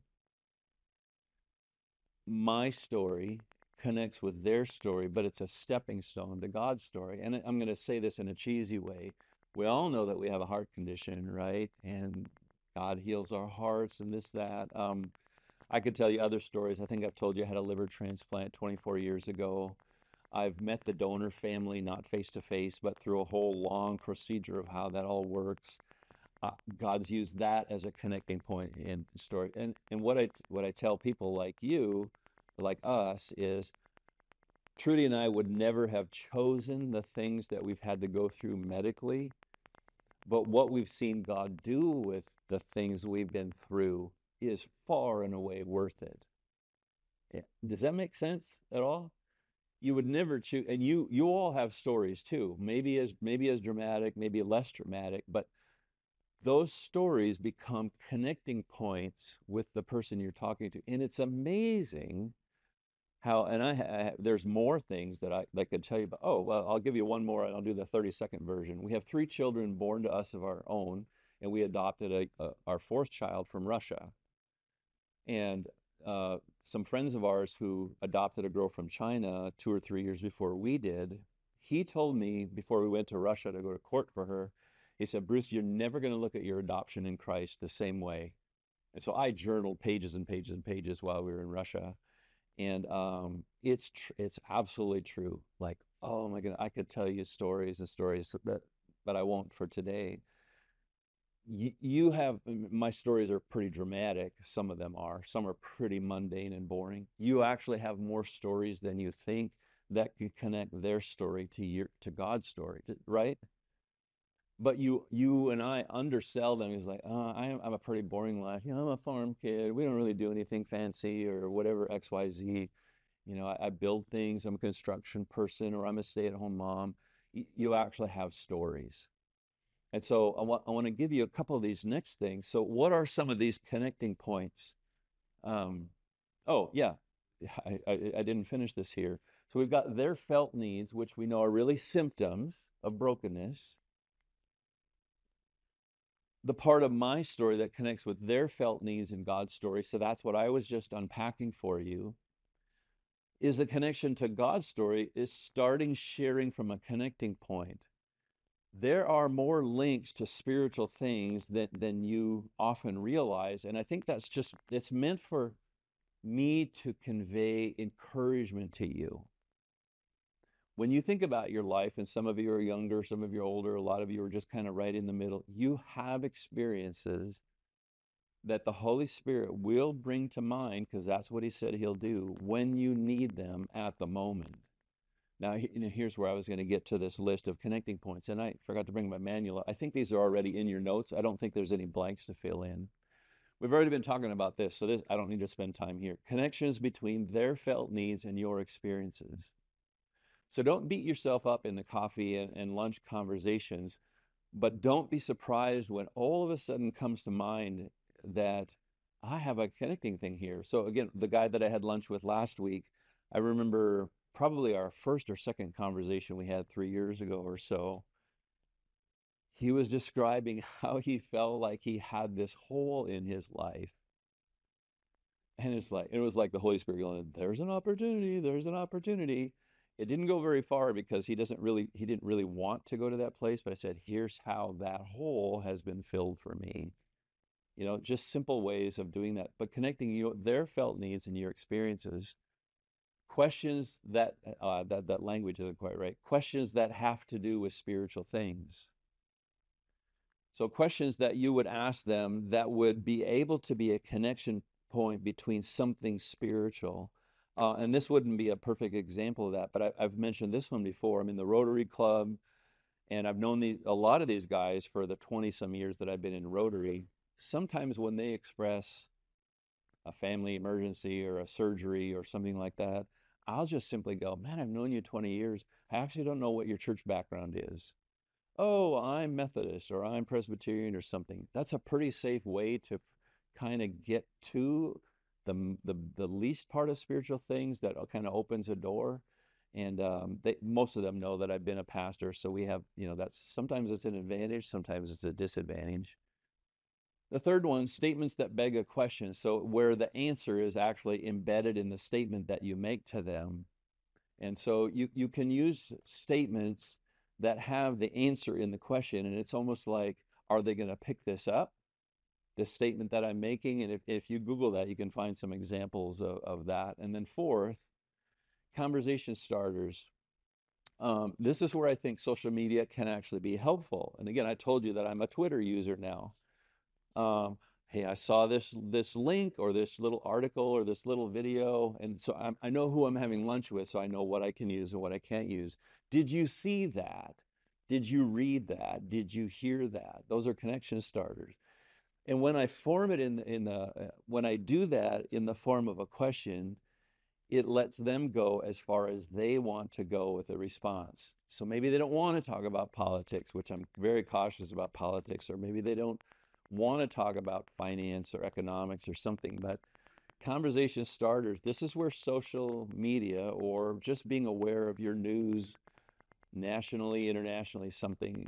My story connects with their story, but it's a stepping stone to God's story. And I'm going to say this in a cheesy way. We all know that we have a heart condition, right? And God heals our hearts and this, that. I could tell you other stories. I think I've told you I had a liver transplant 24 years ago. I've met the donor family, not face to face, but through a whole long procedure of how that all works. God's used that as a connecting point in story. And what I tell people like you, like us, is Trudy and I would never have chosen the things that we've had to go through medically, but what we've seen God do with the things we've been through is far and away worth it. Yeah. Does that make sense at all? You would never choose, and you all have stories too, maybe as dramatic, maybe less dramatic, but those stories become connecting points with the person you're talking to. And it's amazing how, and there's more things that I could tell you about. Oh, well, I'll give you one more and I'll do the 30-second version. We have 3 children born to us of our own, and we adopted our 4th child from Russia. And some friends of ours who adopted a girl from China 2 or 3 years before we did, he told me before we went to Russia to go to court for her, he said, Bruce, you're never going to look at your adoption in Christ the same way. And so I journaled pages and pages and pages while we were in Russia. And it's absolutely true. Like, oh my God, I could tell you stories and stories, but I won't for today. You have, my stories are pretty dramatic. Some of them are. Some are pretty mundane and boring. You actually have more stories than you think that can connect their story to God's story, right? But you and I undersell them. It's like, oh, I'm a pretty boring life. I'm a farm kid. We don't really do anything fancy or whatever, XYZ. I build things. I'm a construction person, or I'm a stay-at-home mom. You actually have stories. And so I want to give you a couple of these next things. So what are some of these connecting points? Oh, yeah, I didn't finish this here. So we've got their felt needs, which we know are really symptoms of brokenness. The part of my story that connects with their felt needs in God's story, so that's what I was just unpacking for you, is the connection to God's story is starting sharing from a connecting point. There are more links to spiritual things than you often realize. And I think it's meant for me to convey encouragement to you. When you think about your life, and some of you are younger, some of you are older, a lot of you are just kind of right in the middle, you have experiences that the Holy Spirit will bring to mind, because that's what He said He'll do, when you need them at the moment. Now, here's where I was going to get to this list of connecting points, and I forgot to bring my manual. I think these are already in your notes. I don't think there's any blanks to fill in. We've already been talking about this, so I don't need to spend time here. Connections between their felt needs and your experiences. So don't beat yourself up in the coffee and lunch conversations, but don't be surprised when all of a sudden comes to mind that I have a connecting thing here. So again, the guy that I had lunch with last week, I remember probably our first or second conversation we had 3 years ago or so. He was describing how he felt like he had this hole in his life. And it was like the Holy Spirit going, there's an opportunity, there's an opportunity. It didn't go very far because he didn't really want to go to that place, but I said, here's how that hole has been filled for me. Just simple ways of doing that, but connecting their felt needs and your experiences. Questions that language isn't quite right. Questions that have to do with spiritual things. So questions that you would ask them that would be able to be a connection point between something spiritual. And this wouldn't be a perfect example of that, but I've mentioned this one before. I'm in the Rotary Club, and I've known a lot of these guys for the 20-some years that I've been in Rotary. Sometimes when they express a family emergency or a surgery or something like that, I'll just simply go, man, I've known you 20 years. I actually don't know what your church background is. Oh, I'm Methodist or I'm Presbyterian or something. That's a pretty safe way to kind of get to the least part of spiritual things that kind of opens a door. And most of them know that I've been a pastor. So we have, sometimes it's an advantage, sometimes it's a disadvantage. The third one, statements that beg a question. So where the answer is actually embedded in the statement that you make to them. And so you can use statements that have the answer in the question. And it's almost like, are they going to pick this up? the statement that I'm making. And if you Google that, you can find some examples of that. And then fourth, conversation starters. This is where I think social media can actually be helpful. And again, I told you that I'm a Twitter user now. Hey, I saw this link or this little article or this little video, and so I know who I'm having lunch with, so I know what I can use and what I can't use. Did you see that? Did you read that? Did you hear that? Those are connection starters. And when I form it when I do that in the form of a question, it lets them go as far as they want to go with a response. So maybe they don't want to talk about politics, which I'm very cautious about politics, or maybe they don't want to talk about finance or economics or something, but conversation starters, this is where social media or just being aware of your news nationally, internationally, something,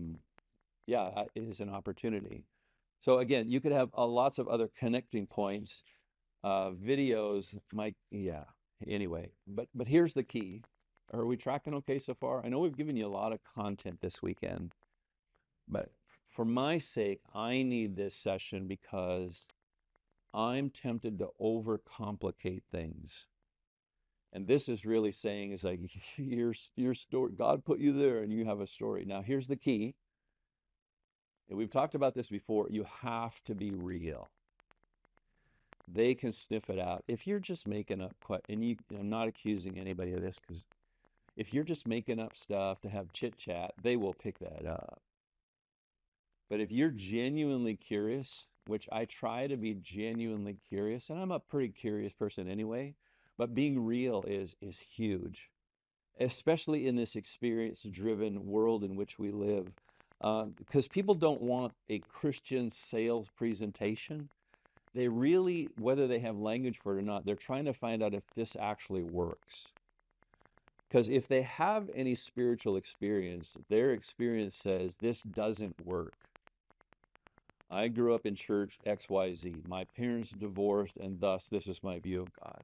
is an opportunity. So again, you could have lots of other connecting points, videos, anyway, but here's the key. Are we tracking okay so far? I know we've given you a lot of content this weekend, but for my sake, I need this session because I'm tempted to overcomplicate things. And this is really saying is like your story, God put you there and you have a story. Now here's the key. And we've talked about this before. You have to be real. They can sniff it out. If you're just making up, and I'm not accusing anybody of this, because if you're just making up stuff to have chit chat, they will pick that up. But if you're genuinely curious, which I try to be genuinely curious, and I'm a pretty curious person anyway, but being real is huge, especially in this experience-driven world in which we live. Because people don't want a Christian sales presentation. They really, whether they have language for it or not, they're trying to find out if this actually works. Because if they have any spiritual experience, their experience says this doesn't work. I grew up in church XYZ. My parents divorced, and thus this is my view of God.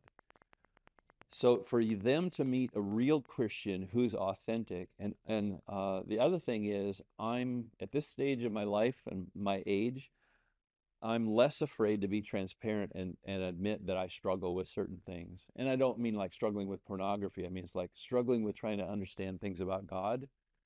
So for them to meet a real Christian who's authentic, and the other thing is, I'm at this stage of my life and my age, I'm less afraid to be transparent and admit that I struggle with certain things. And I don't mean like struggling with pornography. I mean, it's like struggling with trying to understand things about God.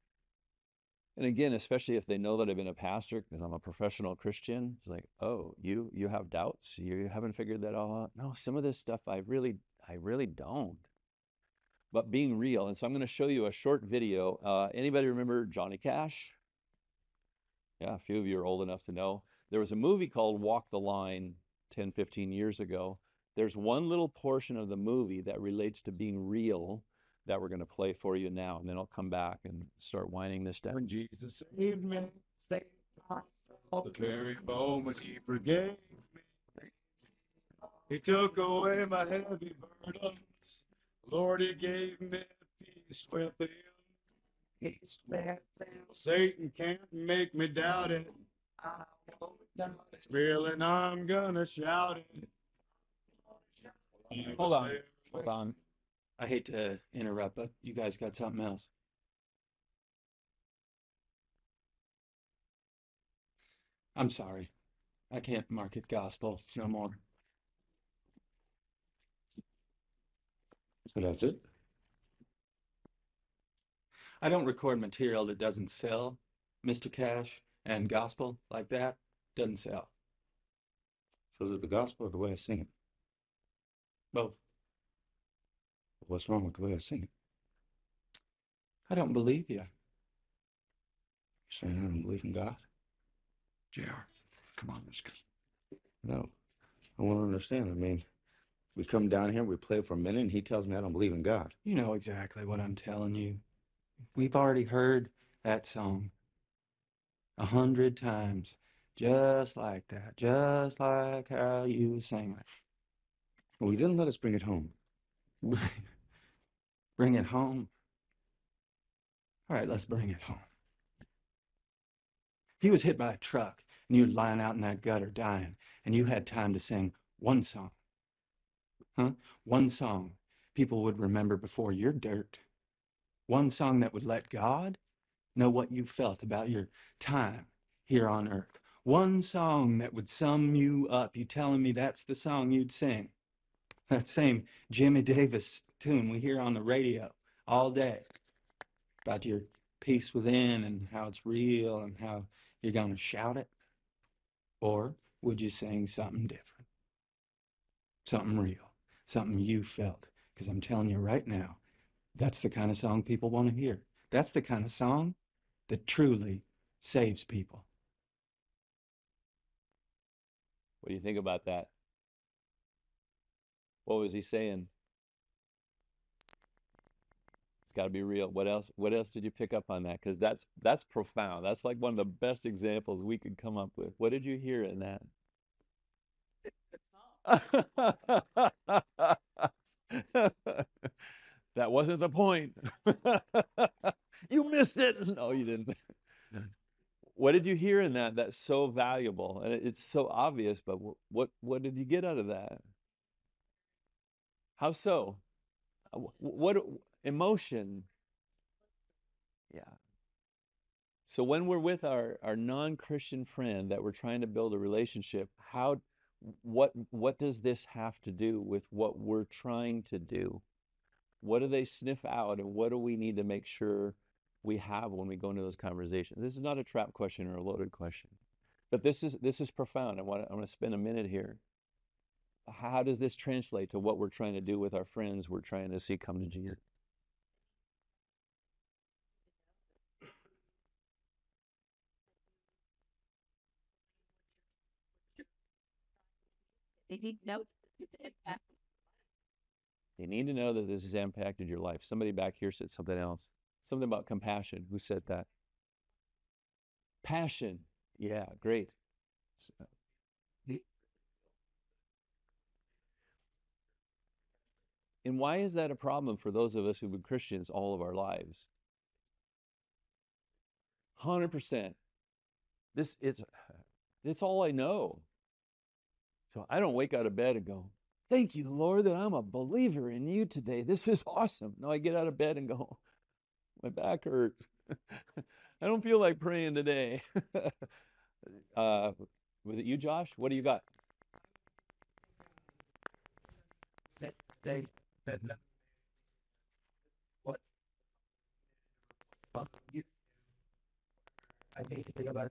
And again, especially if they know that I've been a pastor because I'm a professional Christian, it's like, oh, you have doubts? You haven't figured that all out? No, some of this stuff I really don't. But being real. And so I'm going to show you a short video. Anybody remember Johnny Cash? Yeah, a few of you are old enough to know. There was a movie called Walk the Line 10, 15 years ago. There's one little portion of the movie that relates to being real that we're going to play for you now, and then I'll come back and start winding this down. When Jesus saved me, saved my soul, the very moment he forgave me, he took away my heavy burdens. Lord, he gave me peace within. Peace within. Satan can't make me doubt it. I won't doubt it. Real, and I'm gonna shout it. Hold on. I hate to interrupt, but you guys got something else. I'm sorry. I can't market gospel no more. So that's it? I don't record material that doesn't sell, Mr. Cash, and gospel like that doesn't sell. So is it the gospel or the way I sing it? Both. What's wrong with the way I sing it? I don't believe you. You're saying I don't believe in God? JR, come on, let's go. No, I want to understand. I mean, we come down here, we play for a minute, and he tells me I don't believe in God. You know exactly what I'm telling you. We've already heard that song 100 times, just like that, just like how you sang it. Well, he didn't let us bring it home. Bring it home. All right, let's bring it home. If he was hit by a truck and you were lying out in that gutter dying and you had time to sing one song, one song people would remember before your dirt. One song that would let God know what you felt about your time here on earth. One song that would sum you up. You telling me that's the song you'd sing? That same Jimmy Davis tune we hear on the radio all day about your peace within and how it's real and how you're going to shout it? Or would you sing something different? Something real, something you felt? Because I'm telling you right now, that's the kind of song people want to hear. That's the kind of song that truly saves people. What do you think about that? What was he saying? It's got to be real. What else? What else did you pick up on that? Because that's profound. That's like one of the best examples we could come up with. What did you hear in that? That wasn't the point. You missed it. No, you didn't. What did you hear in that that's so valuable? And it's so obvious, but what did you get out of that? How so? What emotion? Yeah. So when we're with our non-Christian friend that we're trying to build a relationship, what does this have to do with what we're trying to do? What do they sniff out, and what do we need to make sure we have when we go into those conversations? This is not a trap question or a loaded question, but this is profound. I want to spend a minute here. How does this translate to what we're trying to do with our friends we're trying to see come to Jesus? They need to know it's impact. They need to know that this has impacted your life. Somebody back here said something else. Something about compassion. Who said that? Passion. Yeah, great. And why is that a problem for those of us who've been Christians all of our lives? 100%. It's all I know. So I don't wake out of bed and go, thank you, Lord, that I'm a believer in you today. This is awesome. No, I get out of bed and go, my back hurts. I don't feel like praying today. Was it you, Josh? What do you got? I think about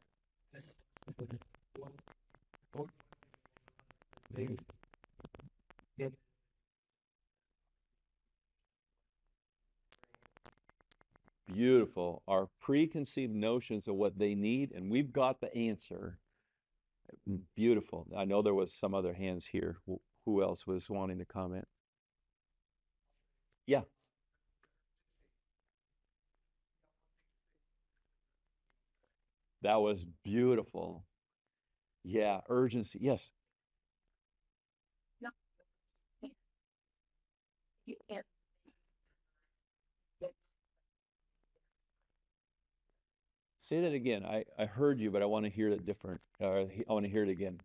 Beautiful. Our preconceived notions of what they need, and we've got the answer. Beautiful. I know there was some other hands here. Who else was wanting to comment? Yeah. That was beautiful. Yeah, urgency. Yes. You can't. Say that again. I heard you, but I want to hear it different. I want to hear it again.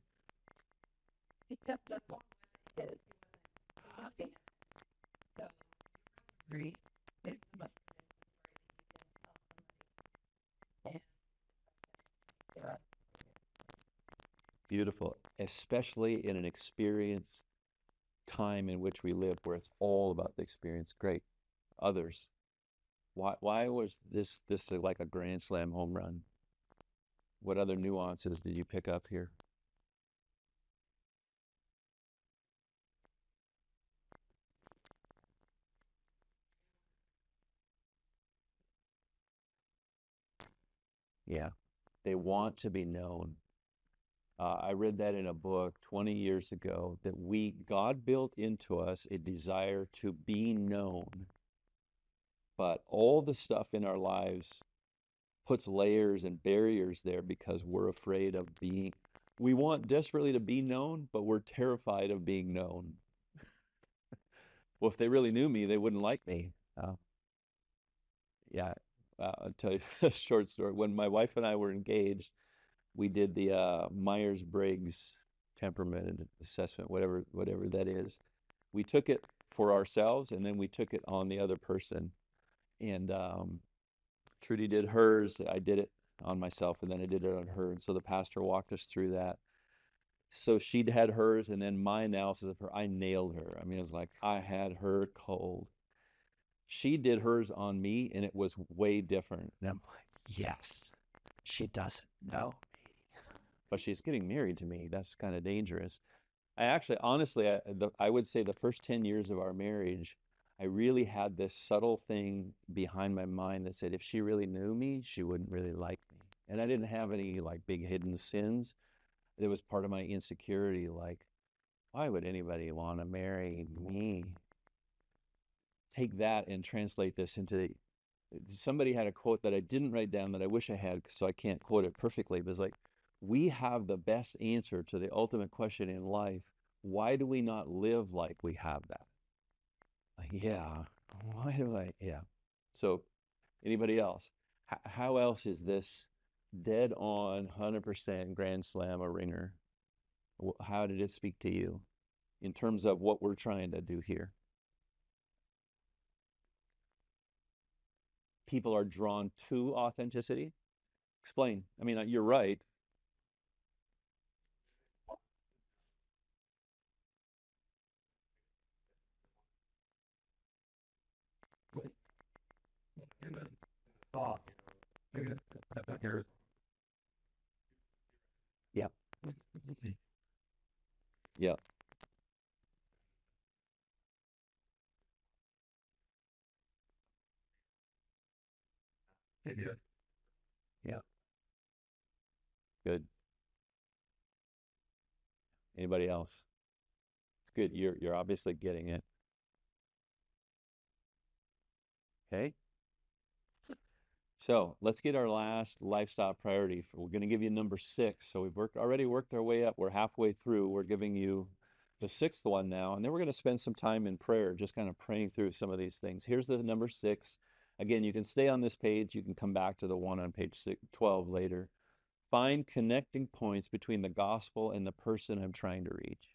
Beautiful, especially in an experience time in which we live where it's all about the experience. Great. Others. Why was this like a grand slam home run? What other nuances did you pick up here? Yeah, they want to be known. I read that in a book 20 years ago that God built into us a desire to be known. But all the stuff in our lives puts layers and barriers there because we're afraid of we want desperately to be known, but we're terrified of being known. Well, if they really knew me, they wouldn't like me. Yeah, I'll tell you a short story. When my wife and I were engaged, we did the Myers-Briggs temperament assessment, whatever that is. We took it for ourselves, and then we took it on the other person. And Trudy did hers. I did it on myself, and then I did it on her. And so the pastor walked us through that. So she'd had hers, and then my analysis of her, I nailed her. I mean, it was like I had her cold. She did hers on me, and it was way different. And I'm like, yes, she doesn't know me. But she's getting married to me. That's kind of dangerous. I actually, honestly, I would say the first 10 years of our marriage, I really had this subtle thing behind my mind that said, if she really knew me, she wouldn't really like me. And I didn't have any like big hidden sins. It was part of my insecurity, like, why would anybody want to marry me? Take that and translate this into, somebody had a quote that I didn't write down that I wish I had, so I can't quote it perfectly, but it's like, we have the best answer to the ultimate question in life. Why do we not live like we have that? Like, yeah, why do I? Yeah. So anybody else? How else is this dead on 100% grand slam a ringer? How did it speak to you in terms of what we're trying to do here? People are drawn to authenticity. Explain. I mean, you're right. Yeah. Yeah. Yeah. Good. Anybody else? Good. You're obviously getting it. Okay. So let's get our last lifestyle priority. We're going to give you number 6. So we've already worked our way up. We're halfway through. We're giving you the 6th one now, and then we're going to spend some time in prayer, just kind of praying through some of these things. Here's the number 6. Again, you can stay on this page. You can come back to the one on page 12 later. Find connecting points between the gospel and the person I'm trying to reach.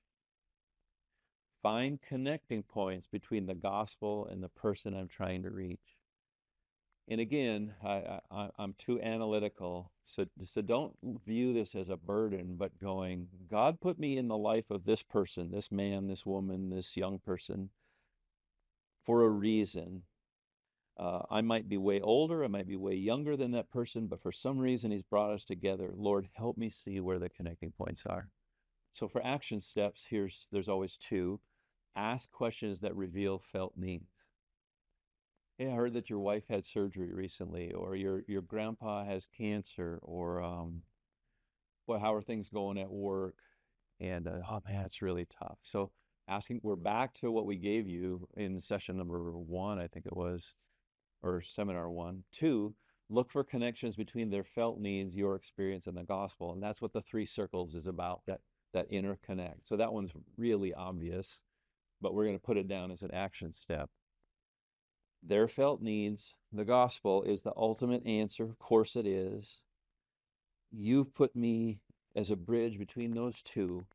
Find connecting points between the gospel and the person I'm trying to reach. And again, I'm too analytical, so don't view this as a burden, but going, God put me in the life of this person, this man, this woman, this young person, for a reason. I might be way older, I might be way younger than that person, but for some reason he's brought us together. Lord, help me see where the connecting points are. So for action steps, there's always 2. Ask questions that reveal felt needs. Hey, I heard that your wife had surgery recently, or your grandpa has cancer, or boy, how are things going at work? And oh man, it's really tough. So we're back to what we gave you in session number 1, I think it was, or seminar 1. 2, look for connections between their felt needs, your experience, and the gospel. And that's what the 3 circles is about, that interconnect. So that one's really obvious, but we're going to put it down as an action step. Their felt needs, the gospel is the ultimate answer. Of course it is. You've put me as a bridge between those 2.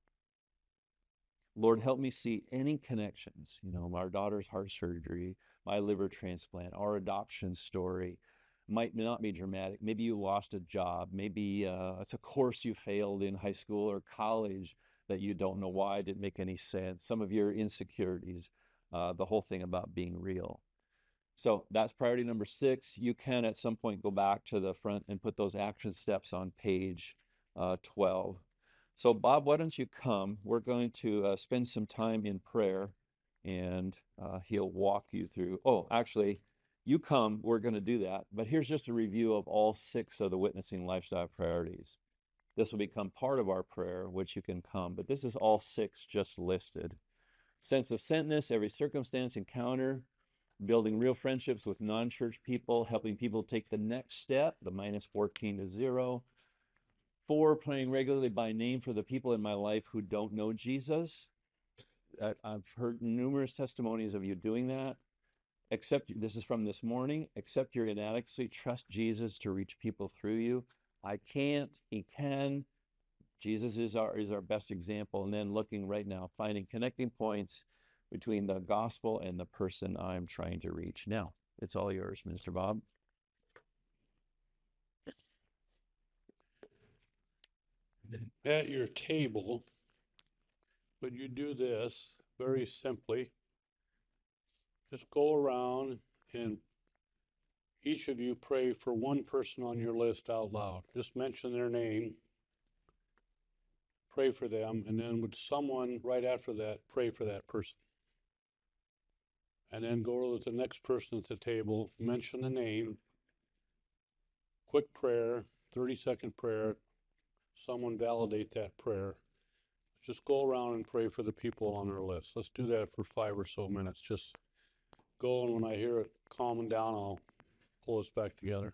Lord, help me see any connections. You know, our daughter's heart surgery, my liver transplant, our adoption story might not be dramatic. Maybe you lost a job. Maybe it's a course you failed in high school or college that you don't know why, didn't make any sense. Some of your insecurities, the whole thing about being real. So that's priority number 6. You can at some point go back to the front and put those action steps on page 12. So Bob, why don't you come? We're going to spend some time in prayer, and he'll walk you through. Oh, actually, you come, we're going to do that. But here's just a review of all 6 of the witnessing lifestyle priorities. This will become part of our prayer, which you can come. But this is all 6 just listed. Sense of sentness, every circumstance, encounter, building real friendships with non-church people, helping people take the next step, the -14 to 0. 4, praying regularly by name for the people in my life who don't know Jesus. I've heard numerous testimonies of you doing that. This is from this morning, accept your inadequacy, trust Jesus to reach people through you. I can't, he can. Jesus is our best example. And then looking right now, finding connecting points between the gospel and the person I'm trying to reach. Now, it's all yours, Mr. Bob. at your table, would you do this very simply? Just go around and each of you pray for one person on your list out loud. Just mention their name, pray for them, and then would someone right after that pray for that person? And then go to the next person at the table, mention the name, quick prayer, 30-second prayer, someone validate that prayer. Just go around and pray for the people on our list. Let's do that for 5 or so minutes. Just go, and when I hear it calming down, I'll pull us back together.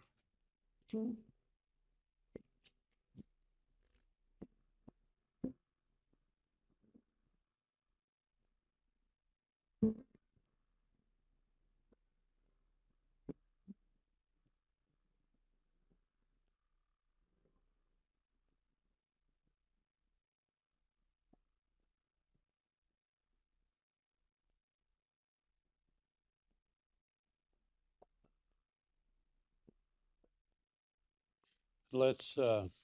Let's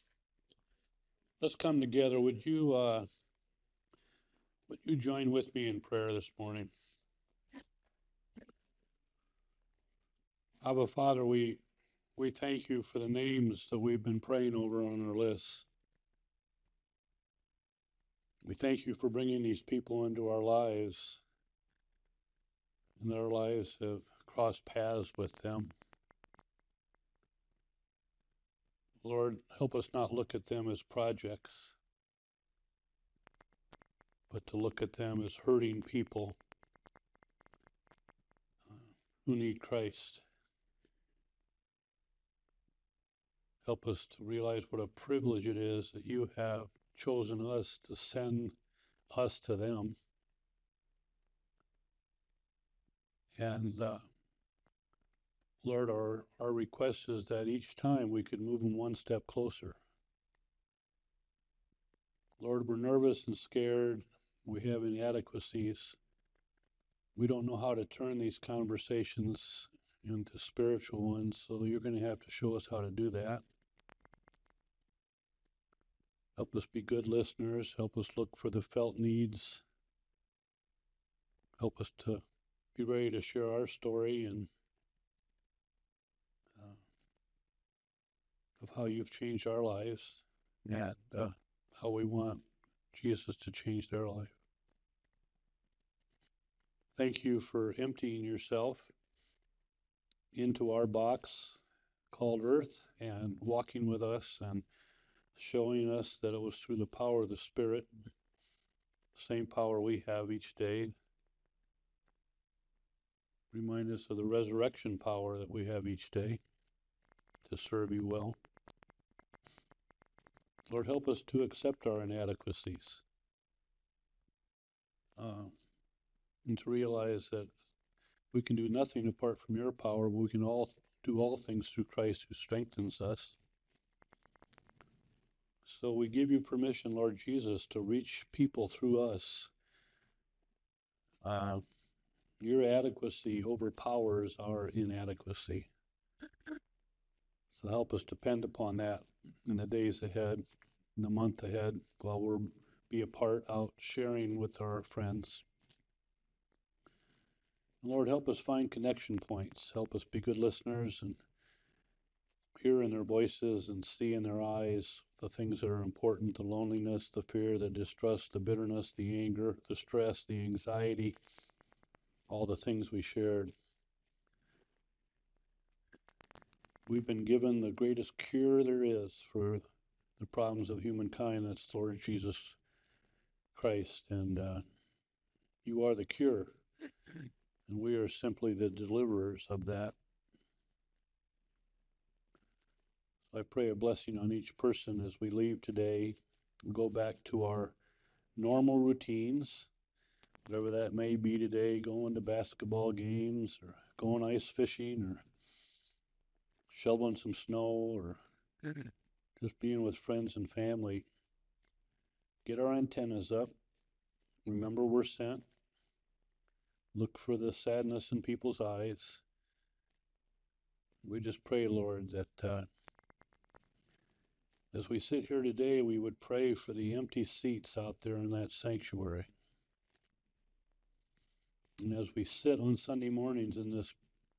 come together. Would you join with me in prayer this morning? Abba Father, we thank you for the names that we've been praying over on our list. We thank you for bringing these people into our lives, and their lives have crossed paths with them. Lord, help us not look at them as projects, but to look at them as hurting people who need Christ. Help us to realize what a privilege it is that you have chosen us to send us to them. And Lord, our request is that each time we could move them one step closer. Lord, we're nervous and scared. We have inadequacies. We don't know how to turn these conversations into spiritual ones, so you're going to have to show us how to do that. Help us be good listeners. Help us look for the felt needs. Help us to be ready to share our story and of how you've changed our lives and how we want Jesus to change their life. Thank you for emptying yourself into our box called Earth and walking with us and showing us that it was through the power of the Spirit, the same power we have each day. Remind us of the resurrection power that we have each day to serve you well. Lord, help us to accept our inadequacies and to realize that we can do nothing apart from your power, but we can do all things through Christ who strengthens us. So we give you permission, Lord Jesus, to reach people through us. Your adequacy overpowers our inadequacy. So help us depend upon that in the days ahead, in the month ahead, while we'll be apart out sharing with our friends. Lord, help us find connection points. Help us be good listeners and hear in their voices and see in their eyes the things that are important, the loneliness, the fear, the distrust, the bitterness, the anger, the stress, the anxiety, all the things we shared. We've been given the greatest cure there is for the problems of humankind. That's Lord Jesus Christ, and you are the cure, and we are simply the deliverers of that. So I pray a blessing on each person as we leave today and go back to our normal routines, whatever that may be today, going to basketball games or going ice fishing or shoveling some snow or just being with friends and family. Get our antennas up. Remember we're sent. Look for the sadness in people's eyes. We just pray, Lord, that As we sit here today, we would pray for the empty seats out there in that sanctuary. And as we sit on Sunday mornings in this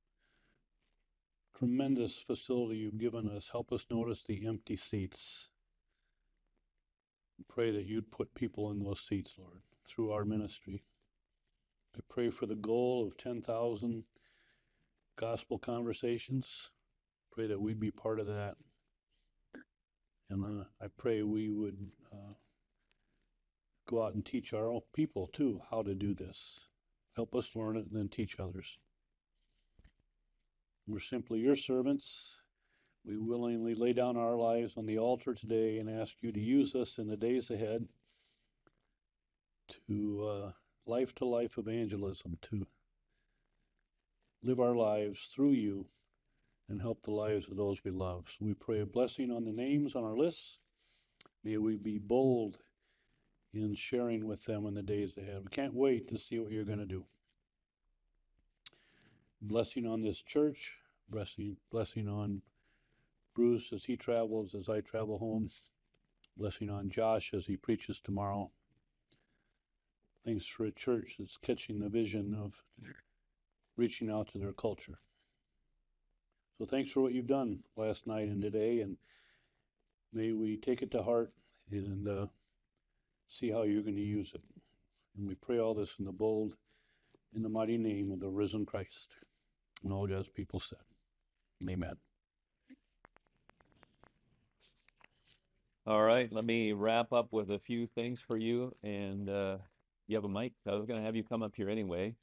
tremendous facility you've given us, help us notice the empty seats. Pray that you'd put people in those seats, Lord, through our ministry. I pray for the goal of 10,000 gospel conversations. Pray that we'd be part of that. And I pray we would go out and teach our own people, too, how to do this. Help us learn it and then teach others. We're simply your servants. We willingly lay down our lives on the altar today and ask you to use us in the days ahead to life evangelism, to live our lives through you and help the lives of those we love. So we pray a blessing on the names on our lists. May we be bold in sharing with them in the days ahead. We can't wait to see what you're going to do. Blessing on this church, blessing on Bruce as he travels, as I travel home. Blessing on Josh as he preaches tomorrow. Thanks for a church that's catching the vision of reaching out to their culture. So thanks for what you've done last night and today, and may we take it to heart and see how you're going to use it. And we pray all this in the mighty name of the risen Christ. And all God's people said, amen. All right, let me wrap up with a few things for you. And you have a mic? I was going to have you come up here anyway.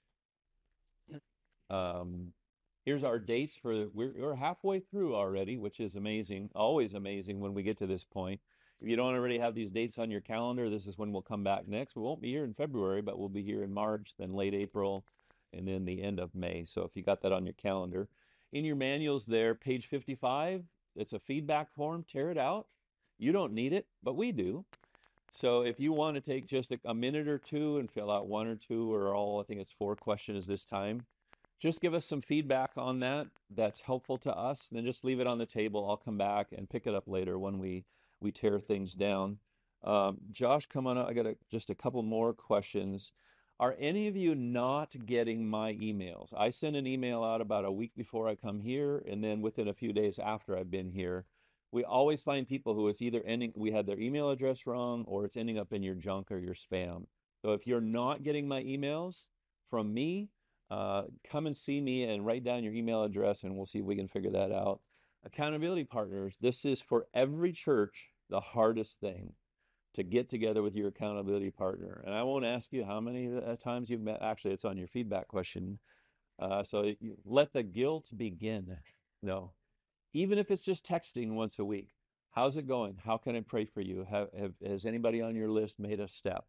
Here's our dates for, we're halfway through already, which is amazing. Always amazing when we get to this point. If you don't already have these dates on your calendar, this is when we'll come back next. We won't be here in February, but we'll be here in March, then late April, and then the end of May. So if you got that on your calendar. In your manuals there, page 55, it's a feedback form. Tear it out. You don't need it, but we do. So if you want to take just a minute or two and fill out one or two or all, I think it's 4 questions this time, just give us some feedback on that. That's helpful to us. And then just leave it on the table. I'll come back and pick it up later when we tear things down. Josh, come on up. I got just a couple more questions. Are any of you not getting my emails? I send an email out about a week before I come here, and then within a few days after I've been here. We always find people who it's either we had their email address wrong, or it's ending up in your junk or your spam. So if you're not getting my emails from me, come and see me and write down your email address, and we'll see if we can figure that out. Accountability partners, this is for every church the hardest thing, to get together with your accountability partner. And I won't ask you how many times you've met. Actually, it's on your feedback question. So let the guilt begin. No, even if it's just texting once a week. How's it going? How can I pray for you? Has anybody on your list made a step?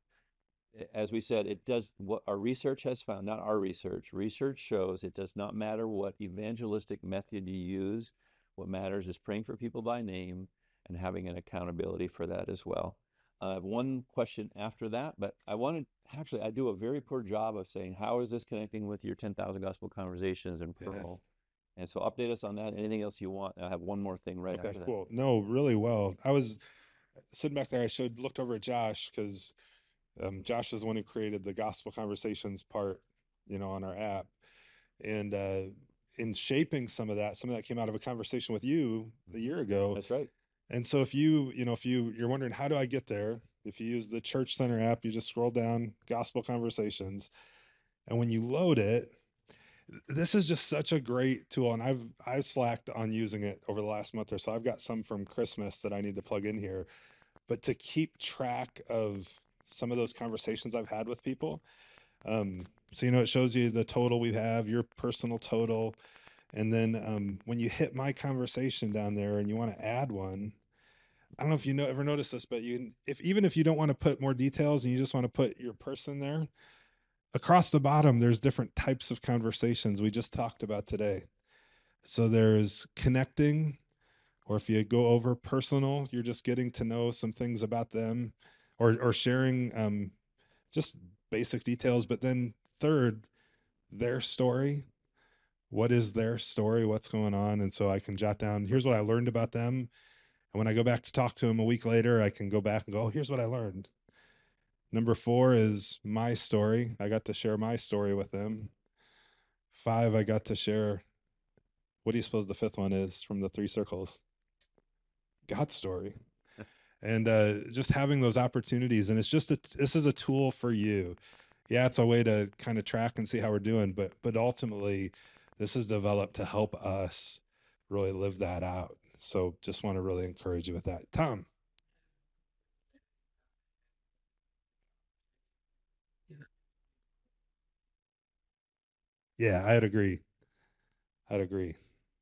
As we said, it does, what our research has found, not our research. Research shows it does not matter what evangelistic method you use. What matters is praying for people by name and having an accountability for that as well. I have one question after that, but I do a very poor job of saying, how is this connecting with your 10,000 Gospel Conversations and Pearl? And so update us on that. Anything else you want? I have one more thing right after that. Cool. No, really well. I was sitting back there. Looked over at Josh because Josh is the one who created the Gospel Conversations part, on our app. And in shaping some of that came out of a conversation with you a year ago. That's right. And so if you're wondering, how do I get there? If you use the Church Center app, you just scroll down Gospel Conversations. And when you load it, this is just such a great tool. And I've slacked on using it over the last month or so. I've got some from Christmas that I need to plug in here. But to keep track of some of those conversations I've had with people. So, it shows you the total we have, your personal total. And then when you hit my conversation down there and you want to add one, I don't know if you ever noticed this, but even if you don't want to put more details and you just want to put your person there, across the bottom, there's different types of conversations we just talked about today. So there's connecting, or if you go over personal, you're just getting to know some things about them, or sharing just basic details. But then third, their story. What is their story? What's going on? And so I can jot down, here's what I learned about them. And when I go back to talk to him a week later, I can go back and go, oh, here's what I learned. Number 4 is my story. I got to share my story with him. 5, I got to share, what do you suppose the 5th one is from the 3 circles? God's story. And just having those opportunities. And it's just, this is a tool for you. Yeah, it's a way to kind of track and see how we're doing, but ultimately, this is developed to help us really live that out. So just want to really encourage you with that. Tom. Yeah, I'd agree. I'd agree.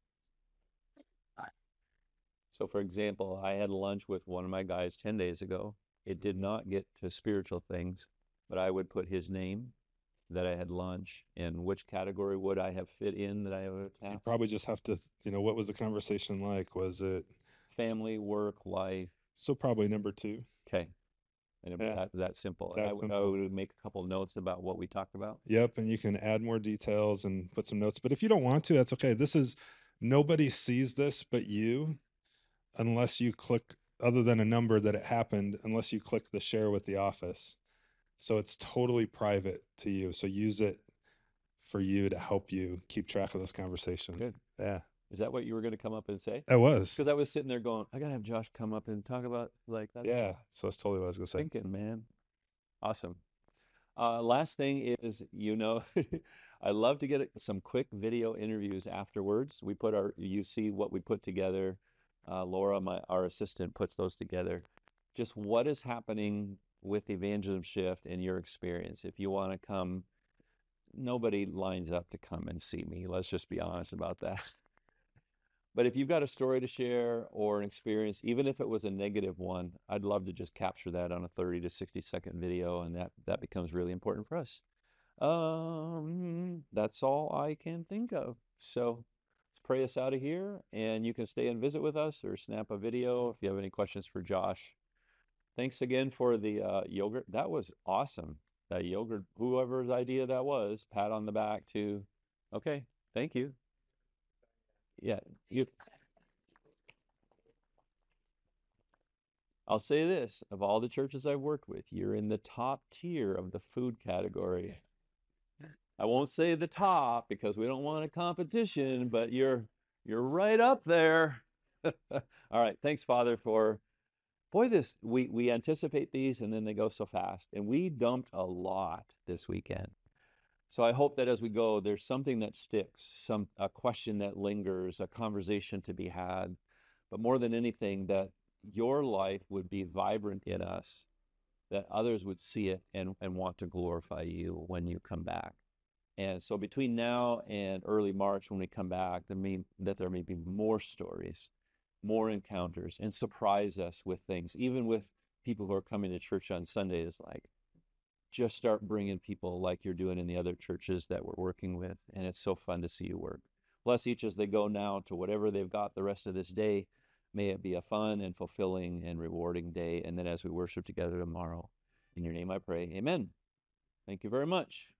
So, for example, I had lunch with one of my guys 10 days ago. It did not get to spiritual things, but I would put his name that I had lunch and which category would I have fit in that I would You have. probably just have to, what was the conversation like? Was it Family, work, life. so probably number 2? Okay. And Yeah, that simple. And I simple. would make a couple notes about what we talked about. Yep, and you can add more details and put some notes. But if you don't want to, that's okay. Nobody sees this but you, unless you click, other than a number that it happened, unless you click the share with the office. So it's totally private to you. So use it for you to help you keep track of this conversation. Good. Yeah. Is that what you were going to come up and say? I was. Because I was sitting there going, I got to have Josh come up and talk about like that. Yeah. So that's totally what I was going to say. Thinking, man. Awesome. Last thing is, I love to get some quick video interviews afterwards. You see what we put together. Laura, our assistant, puts those together. Just what is happening with Evangelism Shift in your experience. If you want to come, nobody lines up to come and see me. Let's just be honest about that. But if you've got a story to share or an experience, even if it was a negative one, I'd love to just capture that on a 30 to 60-second video, and that becomes really important for us. That's all I can think of. So let's pray us out of here, and you can stay and visit with us or snap a video if you have any questions for Josh. Thanks again for the yogurt. That was awesome. That yogurt, whoever's idea that was, pat on the back too. Okay, thank you. Yeah, I'll say this, of all the churches I've worked with, you're in the top tier of the food category. I won't say the top because we don't want a competition, but you're right up there. All right, thanks, Father, for we anticipate these and then they go so fast. And we dumped a lot this weekend. So I hope that as we go, there's something that sticks, a question that lingers, a conversation to be had, but more than anything, that your life would be vibrant in us, that others would see it and want to glorify you when you come back. And so between now and early March, when we come back, there may be more stories, more encounters, and surprise us with things, even with people who are coming to church on Sundays, like, just start bringing people like you're doing in the other churches that we're working with. And it's so fun to see you work. Bless each as they go now to whatever they've got the rest of this day. May it be a fun and fulfilling and rewarding day. And then as we worship together tomorrow, in your name I pray, amen. Thank you very much.